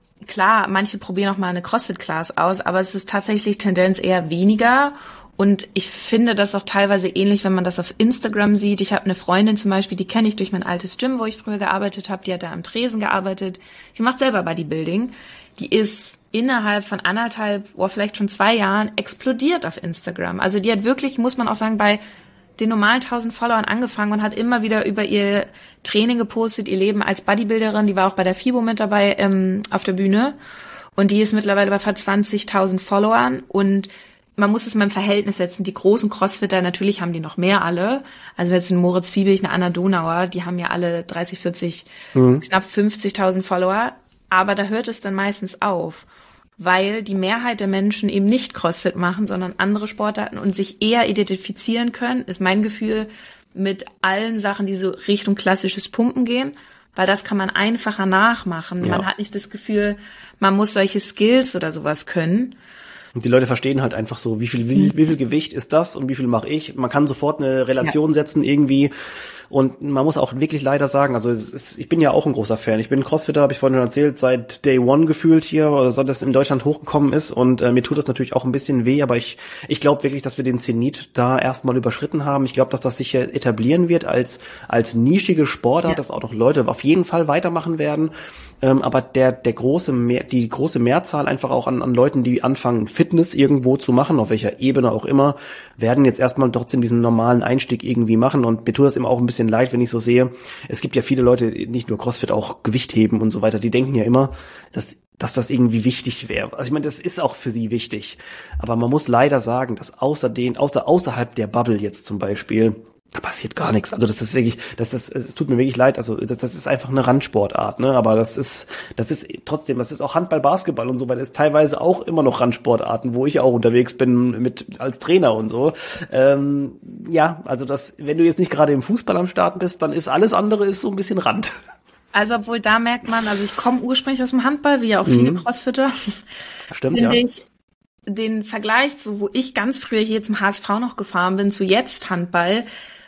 Klar, manche probieren auch mal eine CrossFit-Class aus, aber es ist tatsächlich Tendenz eher weniger. Und ich finde das auch teilweise ähnlich, wenn man das auf Instagram sieht. Ich habe eine Freundin zum Beispiel, die kenne ich durch mein altes Gym, wo ich früher gearbeitet habe. Die hat da am Tresen gearbeitet. Die macht selber Bodybuilding. Die ist innerhalb von anderthalb oder vielleicht schon zwei Jahren explodiert auf Instagram. Also die hat wirklich, muss man auch sagen, bei den normalen tausend Followern angefangen und hat immer wieder über ihr Training gepostet, ihr Leben als Bodybuilderin. Die war auch bei der FIBO mit dabei ähm, auf der Bühne. Und die ist mittlerweile bei fast zwanzigtausend Followern und man muss es mal im Verhältnis setzen. Die großen Crossfitter, natürlich haben die noch mehr alle. Also jetzt ein Moritz Fiebig, eine Anna Donauer, die haben ja alle dreißig, vierzig, mhm. knapp fünfzigtausend Follower. Aber da hört es dann meistens auf, weil die Mehrheit der Menschen eben nicht Crossfit machen, sondern andere Sportarten und sich eher identifizieren können, ist mein Gefühl, mit allen Sachen, die so Richtung klassisches Pumpen gehen. Weil das kann man einfacher nachmachen. Ja. Man hat nicht das Gefühl, man muss solche Skills oder sowas können. Und die Leute verstehen halt einfach so, wie viel, wie, wie viel Gewicht ist das und wie viel mache ich. Man kann sofort eine Relation ja. setzen irgendwie. Und man muss auch wirklich leider sagen, also es ist, ich bin ja auch ein großer Fan. Ich bin Crossfitter, habe ich vorhin erzählt, seit Day One gefühlt hier, oder so, dass in Deutschland hochgekommen ist. Und äh, mir tut das natürlich auch ein bisschen weh, aber ich ich glaube wirklich, dass wir den Zenit da erstmal überschritten haben. Ich glaube, dass das sich etablieren wird als als nischige Sportart, ja. dass auch noch Leute auf jeden Fall weitermachen werden. Ähm, aber der der große Mehr, die große Mehrzahl einfach auch an, an Leuten, die anfangen, Fitness irgendwo zu machen, auf welcher Ebene auch immer, werden jetzt erstmal trotzdem diesen normalen Einstieg irgendwie machen. Und mir tut das immer auch ein bisschen leid, wenn ich so sehe, es gibt ja viele Leute, nicht nur CrossFit, auch Gewicht heben und so weiter, die denken ja immer, dass dass das irgendwie wichtig wäre. Also ich meine, das ist auch für sie wichtig. Aber man muss leider sagen, dass außer den, außer außerhalb der Bubble jetzt zum Beispiel, da passiert gar nichts. Also das ist wirklich, das ist, es tut mir wirklich leid. Also das, das ist einfach eine Randsportart, ne? Aber das ist, das ist trotzdem, das ist auch Handball, Basketball und so weiter. Ist teilweise auch immer noch Randsportarten, wo ich auch unterwegs bin mit als Trainer und so. Ähm, ja, also das, wenn du jetzt nicht gerade im Fußball am Start bist, dann ist alles andere ist so ein bisschen Rand. Also obwohl da merkt man, also ich komme ursprünglich aus dem Handball, wie ja auch viele mhm. Crossfitter. Stimmt, ja. Ich den Vergleich zu, wo ich ganz früher hier zum H S V noch gefahren bin, zu jetzt Handball,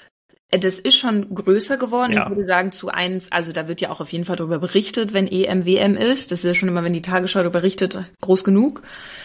das ist schon größer geworden. Ja. Ich würde sagen, zu ein, also da wird ja auch auf jeden Fall darüber berichtet, wenn E M, W M ist. Das ist ja schon immer, wenn die Tagesschau darüber berichtet, groß genug.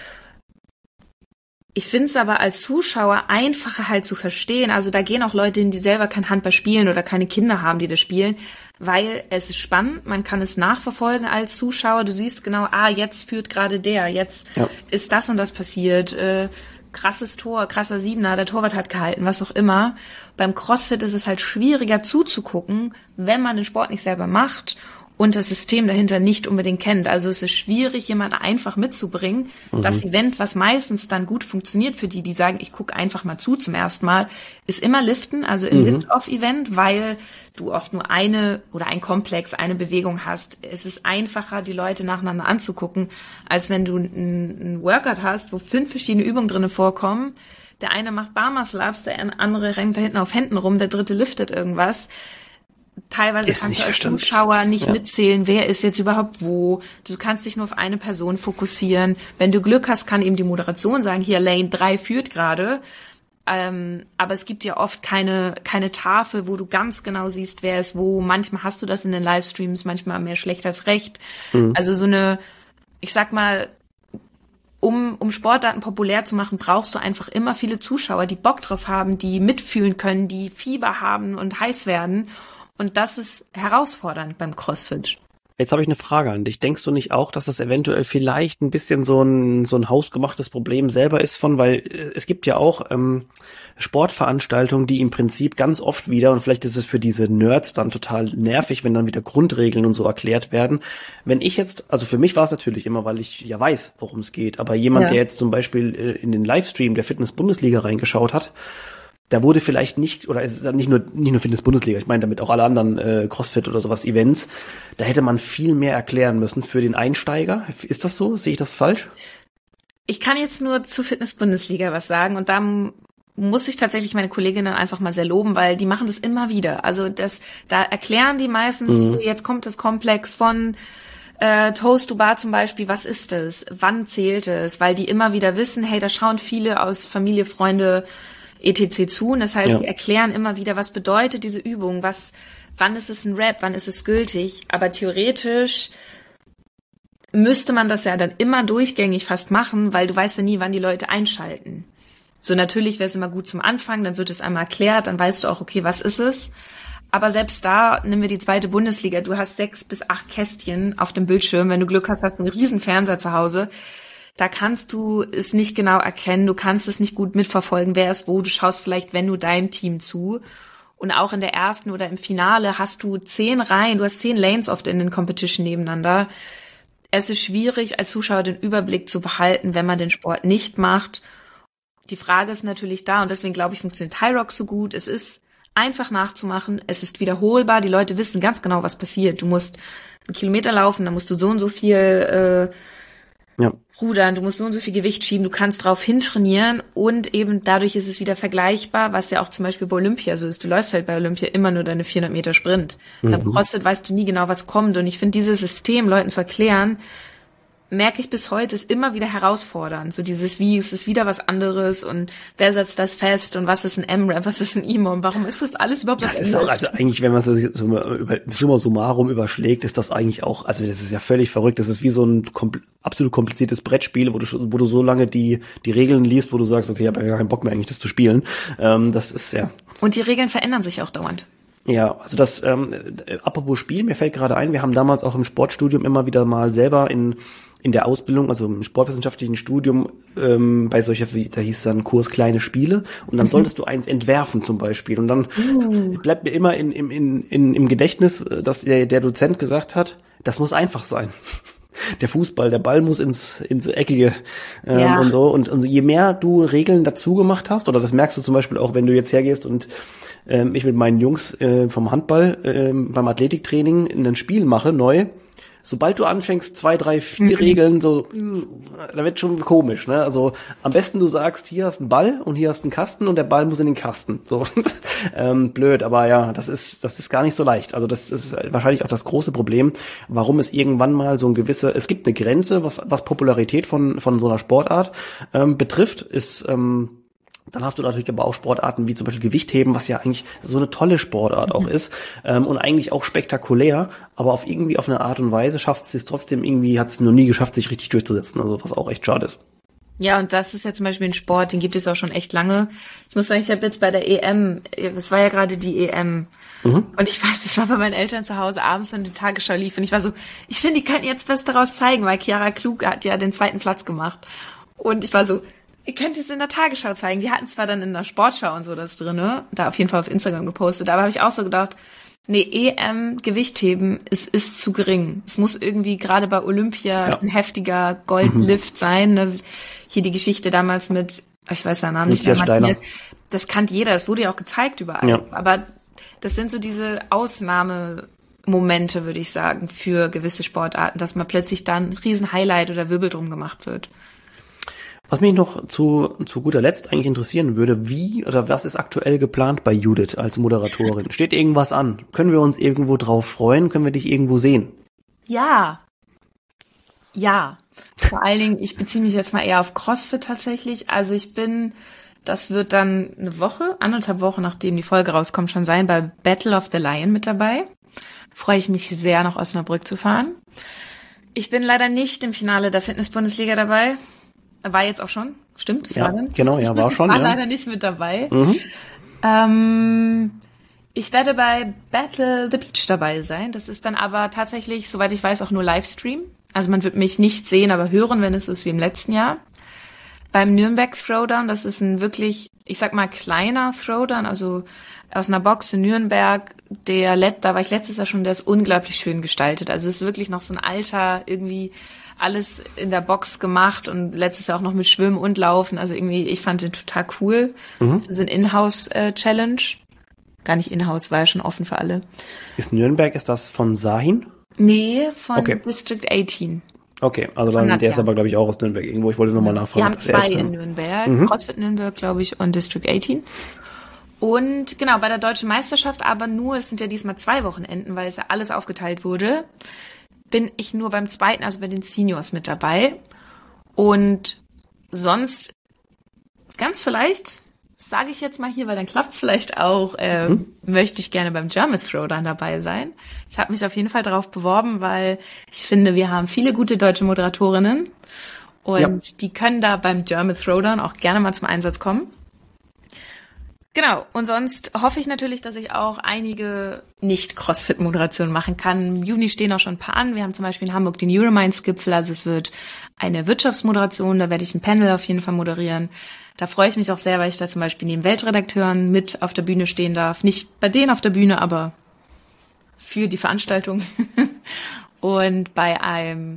Ich finde es aber als Zuschauer einfacher halt zu verstehen. Also da gehen auch Leute hin, die selber kein Handball spielen oder keine Kinder haben, die das spielen, weil es ist spannend, man kann es nachverfolgen als Zuschauer. Du siehst genau, ah, jetzt führt gerade der, jetzt ja. ist das und das passiert. Äh, krasses Tor, krasser Siebener, der Torwart hat gehalten, was auch immer. Beim CrossFit ist es halt schwieriger zuzugucken, wenn man den Sport nicht selber macht und das System dahinter nicht unbedingt kennt. Also es ist schwierig, jemanden einfach mitzubringen. Mhm. Das Event, was meistens dann gut funktioniert für die, die sagen, ich gucke einfach mal zu zum ersten Mal, ist immer Liften, also ein mhm. Lift-Off-Event, weil du oft nur eine oder ein Komplex, eine Bewegung hast. Es ist einfacher, die Leute nacheinander anzugucken, als wenn du einen Workout hast, wo fünf verschiedene Übungen drinne vorkommen. Der eine macht Bar Muscle Ups, der andere rennt da hinten auf Händen rum, der dritte liftet irgendwas. Teilweise ist kannst du als Zuschauer nicht ja. mitzählen, wer ist jetzt überhaupt wo. Du kannst dich nur auf eine Person fokussieren. Wenn du Glück hast, kann eben die Moderation sagen, hier Lane drei führt gerade. Ähm, aber es gibt ja oft keine keine Tafel, wo du ganz genau siehst, wer ist wo. Manchmal hast du das in den Livestreams, manchmal mehr schlecht als recht. Mhm. Also so eine, ich sag mal, um um Sportarten populär zu machen, brauchst du einfach immer viele Zuschauer, die Bock drauf haben, die mitfühlen können, die Fieber haben und heiß werden. Und das ist herausfordernd beim CrossFit. Jetzt habe ich eine Frage an dich. Denkst du nicht auch, dass das eventuell vielleicht ein bisschen so ein so ein hausgemachtes Problem selber ist von, weil äh, es gibt ja auch ähm, Sportveranstaltungen, die im Prinzip ganz oft wieder, und vielleicht ist es für diese Nerds dann total nervig, wenn dann wieder Grundregeln und so erklärt werden. Wenn ich jetzt, also für mich war es natürlich immer, weil ich ja weiß, worum es geht, aber jemand, Ja. der jetzt zum Beispiel äh, in den Livestream der Fitness-Bundesliga reingeschaut hat, da wurde vielleicht nicht, oder es ist ja nicht nur nicht nur Fitness-Bundesliga, ich meine damit auch alle anderen äh, Crossfit oder sowas Events, da hätte man viel mehr erklären müssen für den Einsteiger. Ist das so? Sehe ich das falsch? Ich kann jetzt nur zu Fitness-Bundesliga was sagen und da m- muss ich tatsächlich meine Kolleginnen einfach mal sehr loben, weil die machen das immer wieder. Also das, da erklären die meistens, Mhm. jetzt kommt das Komplex von äh, Toast to Bar zum Beispiel, was ist das? Wann zählt es? Weil die immer wieder wissen, hey, da schauen viele aus Familie, Freunde, et cetera zu. Und das heißt, Ja. die erklären immer wieder, was bedeutet diese Übung, was, wann ist es ein Rap, wann ist es gültig. Aber theoretisch müsste man das ja dann immer durchgängig fast machen, weil du weißt ja nie, wann die Leute einschalten. So natürlich wäre es immer gut zum Anfang, dann wird es einmal erklärt, dann weißt du auch, okay, was ist es? Aber selbst da, nehmen wir die zweite Bundesliga, du hast sechs bis acht Kästchen auf dem Bildschirm. Wenn du Glück hast, hast du einen riesen Fernseher zu Hause. Da kannst du es nicht genau erkennen, du kannst es nicht gut mitverfolgen, wer ist wo. Du schaust vielleicht, wenn du deinem Team zu. Und auch in der ersten oder im Finale hast du zehn Reihen, du hast zehn Lanes oft in den Competition nebeneinander. Es ist schwierig, als Zuschauer den Überblick zu behalten, wenn man den Sport nicht macht. Die Frage ist natürlich da und deswegen glaube ich, funktioniert High Rock so gut. Es ist einfach nachzumachen, es ist wiederholbar, die Leute wissen ganz genau, was passiert. Du musst einen Kilometer laufen, dann musst du so und so viel äh, Ja. rudern, du musst so und so viel Gewicht schieben, du kannst drauf hintrainieren und eben dadurch ist es wieder vergleichbar, was ja auch zum Beispiel bei Olympia so ist. Du läufst halt bei Olympia immer nur deine vierhundert Meter Sprint. Mhm. Beim CrossFit weißt du nie genau, was kommt und ich finde dieses System Leuten zu erklären, merke ich bis heute, ist immer wieder herausfordernd. So dieses, wie, ist es wieder was anderes und wer setzt das fest und was ist ein M RAP, was ist ein I M O M, warum ist das alles überhaupt Das ist auch, also eigentlich, wenn man es so über, summa summarum überschlägt, ist das eigentlich auch, also das ist ja völlig verrückt. Das ist wie so ein kompl- absolut kompliziertes Brettspiel, wo du, wo du so lange die, die Regeln liest, wo du sagst, okay, ich habe ja gar keinen Bock mehr eigentlich, das zu spielen. Ähm, das ist ja. Und die Regeln verändern sich auch dauernd. Ja, also das, ähm, äh, apropos Spiel, mir fällt gerade ein, wir haben damals auch im Sportstudium immer wieder mal selber in in der Ausbildung, also im sportwissenschaftlichen Studium, ähm, bei solcher, da hieß es dann Kurs kleine Spiele und dann solltest du eins entwerfen zum Beispiel und dann uh. bleibt mir immer in, in, in, in, im Gedächtnis, dass der, der Dozent gesagt hat, das muss einfach sein. Der Fußball, der Ball muss ins ins Eckige ähm, ja. und so und, und je mehr du Regeln dazu gemacht hast, oder das merkst du zum Beispiel auch, wenn du jetzt hergehst und ähm, ich mit meinen Jungs äh, vom Handball ähm, beim Athletiktraining in ein Spiel mache, neu, sobald du anfängst, zwei, drei, vier mhm. Regeln, so, da wird schon komisch, ne? Also am besten du sagst, hier hast du einen Ball und hier hast du einen Kasten und der Ball muss in den Kasten. So ähm, blöd, aber ja, das ist das ist gar nicht so leicht. Also das ist wahrscheinlich auch das große Problem, warum es irgendwann mal so ein gewisse, es gibt eine Grenze, was was Popularität von von so einer Sportart ähm, betrifft, ist ähm, dann hast du natürlich aber auch Sportarten wie zum Beispiel Gewichtheben, was ja eigentlich so eine tolle Sportart auch ist ähm, und eigentlich auch spektakulär, aber auf irgendwie auf eine Art und Weise schafft es trotzdem irgendwie, hat es noch nie geschafft, sich richtig durchzusetzen, also was auch echt schade ist. Ja, und das ist ja zum Beispiel ein Sport, den gibt es auch schon echt lange. Ich muss sagen, ich habe jetzt bei der E M, es war ja gerade die E M, mhm. und ich weiß, ich war bei meinen Eltern zu Hause, abends dann die Tagesschau lief und ich war so, ich finde, die könnten jetzt was daraus zeigen, weil Chiara Klug hat ja den zweiten Platz gemacht und ich war so, ihr könnt es in der Tagesschau zeigen. Die hatten zwar dann in der Sportschau und so das drinne, da auf jeden Fall auf Instagram gepostet, aber habe ich auch so gedacht, nee, E M Gewichtheben ist ist zu gering. Es muss irgendwie gerade bei Olympia ja. ein heftiger Goldlift mhm. sein. Ne? Hier die Geschichte damals mit, ich weiß den Namen nicht mehr, Matthias. Das kannte jeder, es wurde ja auch gezeigt überall. Ja. Aber das sind so diese Ausnahmemomente, würde ich sagen, für gewisse Sportarten, dass man plötzlich dann ein riesen Highlight oder Wirbel drum gemacht wird. Was mich noch zu zu guter Letzt eigentlich interessieren würde, wie oder was ist aktuell geplant bei Judith als Moderatorin? Steht irgendwas an? Können wir uns irgendwo drauf freuen? Können wir dich irgendwo sehen? Ja. Ja. Vor allen Dingen, ich beziehe mich jetzt mal eher auf CrossFit tatsächlich. Also ich bin, das wird dann eine Woche, anderthalb Wochen, nachdem die Folge rauskommt, schon sein, bei Battle of the Lion mit dabei. Freue ich mich sehr, nach Osnabrück zu fahren. Ich bin leider nicht im Finale der Fitness-Bundesliga dabei. War jetzt auch schon, stimmt? Das ja, war dann. Genau, ja, war schon. War ja. leider nicht mit dabei. Mhm. Ähm, Ich werde bei Battle the Beach dabei sein. Das ist dann aber tatsächlich, soweit ich weiß, auch nur Livestream. Also man wird mich nicht sehen, aber hören, wenn es so ist wie im letzten Jahr. Beim Nürnberg Throwdown, das ist ein wirklich, ich sag mal, kleiner Throwdown, also aus einer Box in Nürnberg. Der Let, da war ich letztes Jahr schon, der ist unglaublich schön gestaltet. Also es ist wirklich noch so ein alter, irgendwie alles in der Box gemacht und letztes Jahr auch noch mit Schwimmen und Laufen. Also irgendwie, ich fand den total cool. Mhm. So ein Inhouse-Challenge. Gar nicht Inhouse, war ja schon offen für alle. Ist Nürnberg, ist das von Sahin? Nee, von okay. District achtzehn. Okay, also dann, der ist aber, glaube ich, auch aus Nürnberg irgendwo. Ich wollte nochmal nachfragen. Wir haben zwei in Nürnberg, mhm. CrossFit Nürnberg, glaube ich, und District achtzehn. Und genau, bei der Deutschen Meisterschaft aber nur, es sind ja diesmal zwei Wochenenden, weil es ja alles aufgeteilt wurde, bin ich nur beim zweiten, also bei den Seniors mit dabei. Und sonst, ganz vielleicht, sage ich jetzt mal hier, weil dann klappt's vielleicht auch, äh, mhm. möchte ich gerne beim German Throwdown dabei sein. Ich habe mich auf jeden Fall darauf beworben, weil ich finde, wir haben viele gute deutsche Moderatorinnen und ja. die können da beim German Throwdown auch gerne mal zum Einsatz kommen. Genau, und sonst hoffe ich natürlich, dass ich auch einige Nicht-Crossfit-Moderationen machen kann. Im Juni stehen auch schon ein paar an. Wir haben zum Beispiel in Hamburg den Eurominds-Gipfel, also es wird eine Wirtschaftsmoderation, da werde ich ein Panel auf jeden Fall moderieren. Da freue ich mich auch sehr, weil ich da zum Beispiel neben Weltredakteuren mit auf der Bühne stehen darf. Nicht bei denen auf der Bühne, aber für die Veranstaltung. Und bei einem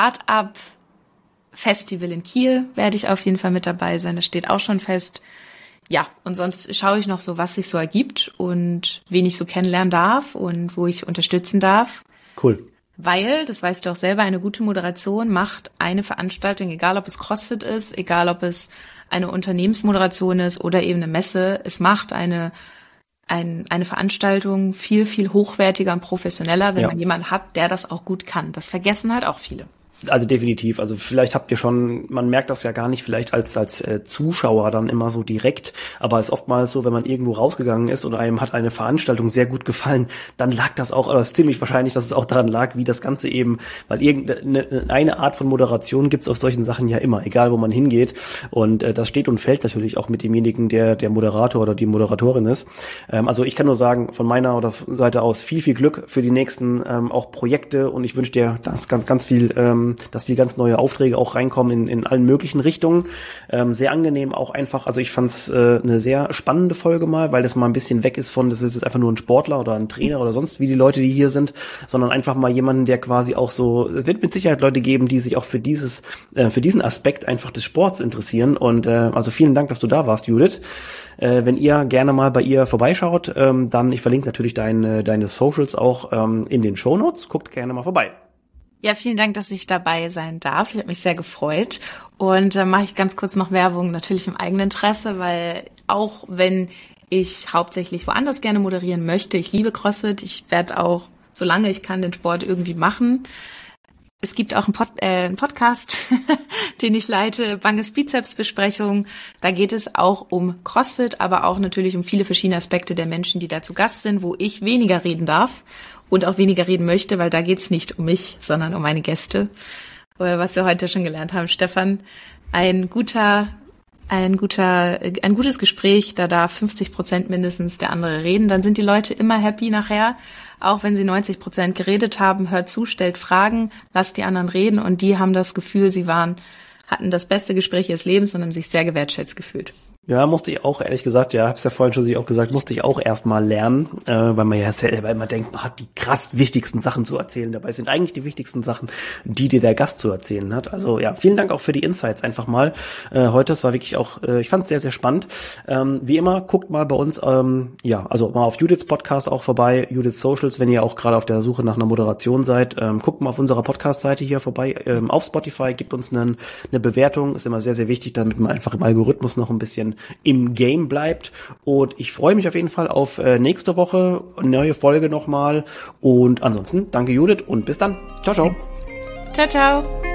Start-up-Festival in Kiel werde ich auf jeden Fall mit dabei sein. Das steht auch schon fest. Ja, und sonst schaue ich noch so, was sich so ergibt und wen ich so kennenlernen darf und wo ich unterstützen darf. Cool. Weil, das weißt du auch selber, eine gute Moderation macht eine Veranstaltung, egal ob es CrossFit ist, egal ob es eine Unternehmensmoderation ist oder eben eine Messe, es macht eine, ein, eine Veranstaltung viel, viel hochwertiger und professioneller, wenn ja. man jemanden hat, der das auch gut kann. Das vergessen halt auch viele. Also definitiv. Also vielleicht habt ihr schon, man merkt das ja gar nicht vielleicht als als äh, Zuschauer dann immer so direkt, aber es ist oftmals so, wenn man irgendwo rausgegangen ist und einem hat eine Veranstaltung sehr gut gefallen, dann lag das auch, oder es ist ziemlich wahrscheinlich, dass es auch daran lag, wie das Ganze eben, weil irgendeine eine Art von Moderation gibt's auf solchen Sachen ja immer, egal wo man hingeht, und äh, das steht und fällt natürlich auch mit demjenigen, der der Moderator oder die Moderatorin ist. Ähm, also ich kann nur sagen, von meiner oder Seite aus viel, viel Glück für die nächsten ähm, auch Projekte, und ich wünsche dir das ganz, ganz viel ähm, dass viel ganz neue Aufträge auch reinkommen in, in allen möglichen Richtungen. Ähm, sehr angenehm auch einfach, also ich fand es äh, eine sehr spannende Folge mal, weil das mal ein bisschen weg ist von, das ist jetzt einfach nur ein Sportler oder ein Trainer oder sonst wie die Leute, die hier sind, sondern einfach mal jemanden, der quasi auch so, es wird mit Sicherheit Leute geben, die sich auch für dieses, äh, für diesen Aspekt einfach des Sports interessieren, und äh, also vielen Dank, dass du da warst, Judith. Äh, wenn ihr gerne mal bei ihr vorbeischaut, ähm, dann, ich verlinke natürlich deine, deine Socials auch ähm, in den Shownotes, guckt gerne mal vorbei. Ja, vielen Dank, dass ich dabei sein darf. Ich habe mich sehr gefreut. Und äh, mache ich ganz kurz noch Werbung, natürlich im eigenen Interesse, weil auch wenn ich hauptsächlich woanders gerne moderieren möchte, ich liebe CrossFit, ich werde auch, solange ich kann, den Sport irgendwie machen. Es gibt auch einen, Pod, äh, einen Podcast, den ich leite, Banges Bizeps-Besprechung. Da geht es auch um CrossFit, aber auch natürlich um viele verschiedene Aspekte der Menschen, die da zu Gast sind, wo ich weniger reden darf und auch weniger reden möchte, weil da geht's nicht um mich, sondern um meine Gäste. Was wir heute schon gelernt haben, Stefan, ein guter, ein guter, ein gutes Gespräch, da darf fünfzig Prozent mindestens der andere reden, dann sind die Leute immer happy nachher, auch wenn sie neunzig Prozent geredet haben, hört zu, stellt Fragen, lasst die anderen reden, und die haben das Gefühl, sie waren, hatten das beste Gespräch ihres Lebens und haben sich sehr gewertschätzt gefühlt. Ja, musste ich auch, ehrlich gesagt, ja, hab's ja vorhin schon auch gesagt, musste ich auch erstmal lernen, äh, weil man ja selber immer denkt, man hat die krass wichtigsten Sachen zu erzählen. Dabei sind eigentlich die wichtigsten Sachen, die dir der Gast zu erzählen hat. Also ja, vielen Dank auch für die Insights einfach mal äh, heute. Es war wirklich auch, äh, ich fand es sehr, sehr spannend. Ähm, wie immer, guckt mal bei uns, ähm, ja, also mal auf Judiths Podcast auch vorbei, Judiths Socials, wenn ihr auch gerade auf der Suche nach einer Moderation seid. Ähm, guckt mal auf unserer Podcast-Seite hier vorbei, ähm, auf Spotify, gibt uns einen, eine Bewertung, ist immer sehr, sehr wichtig, damit man einfach im Algorithmus noch ein bisschen im Game bleibt. Und ich freue mich auf jeden Fall auf äh, nächste Woche, eine neue Folge nochmal. Und ansonsten danke Judith und bis dann. Ciao, ciao. Ciao, ciao.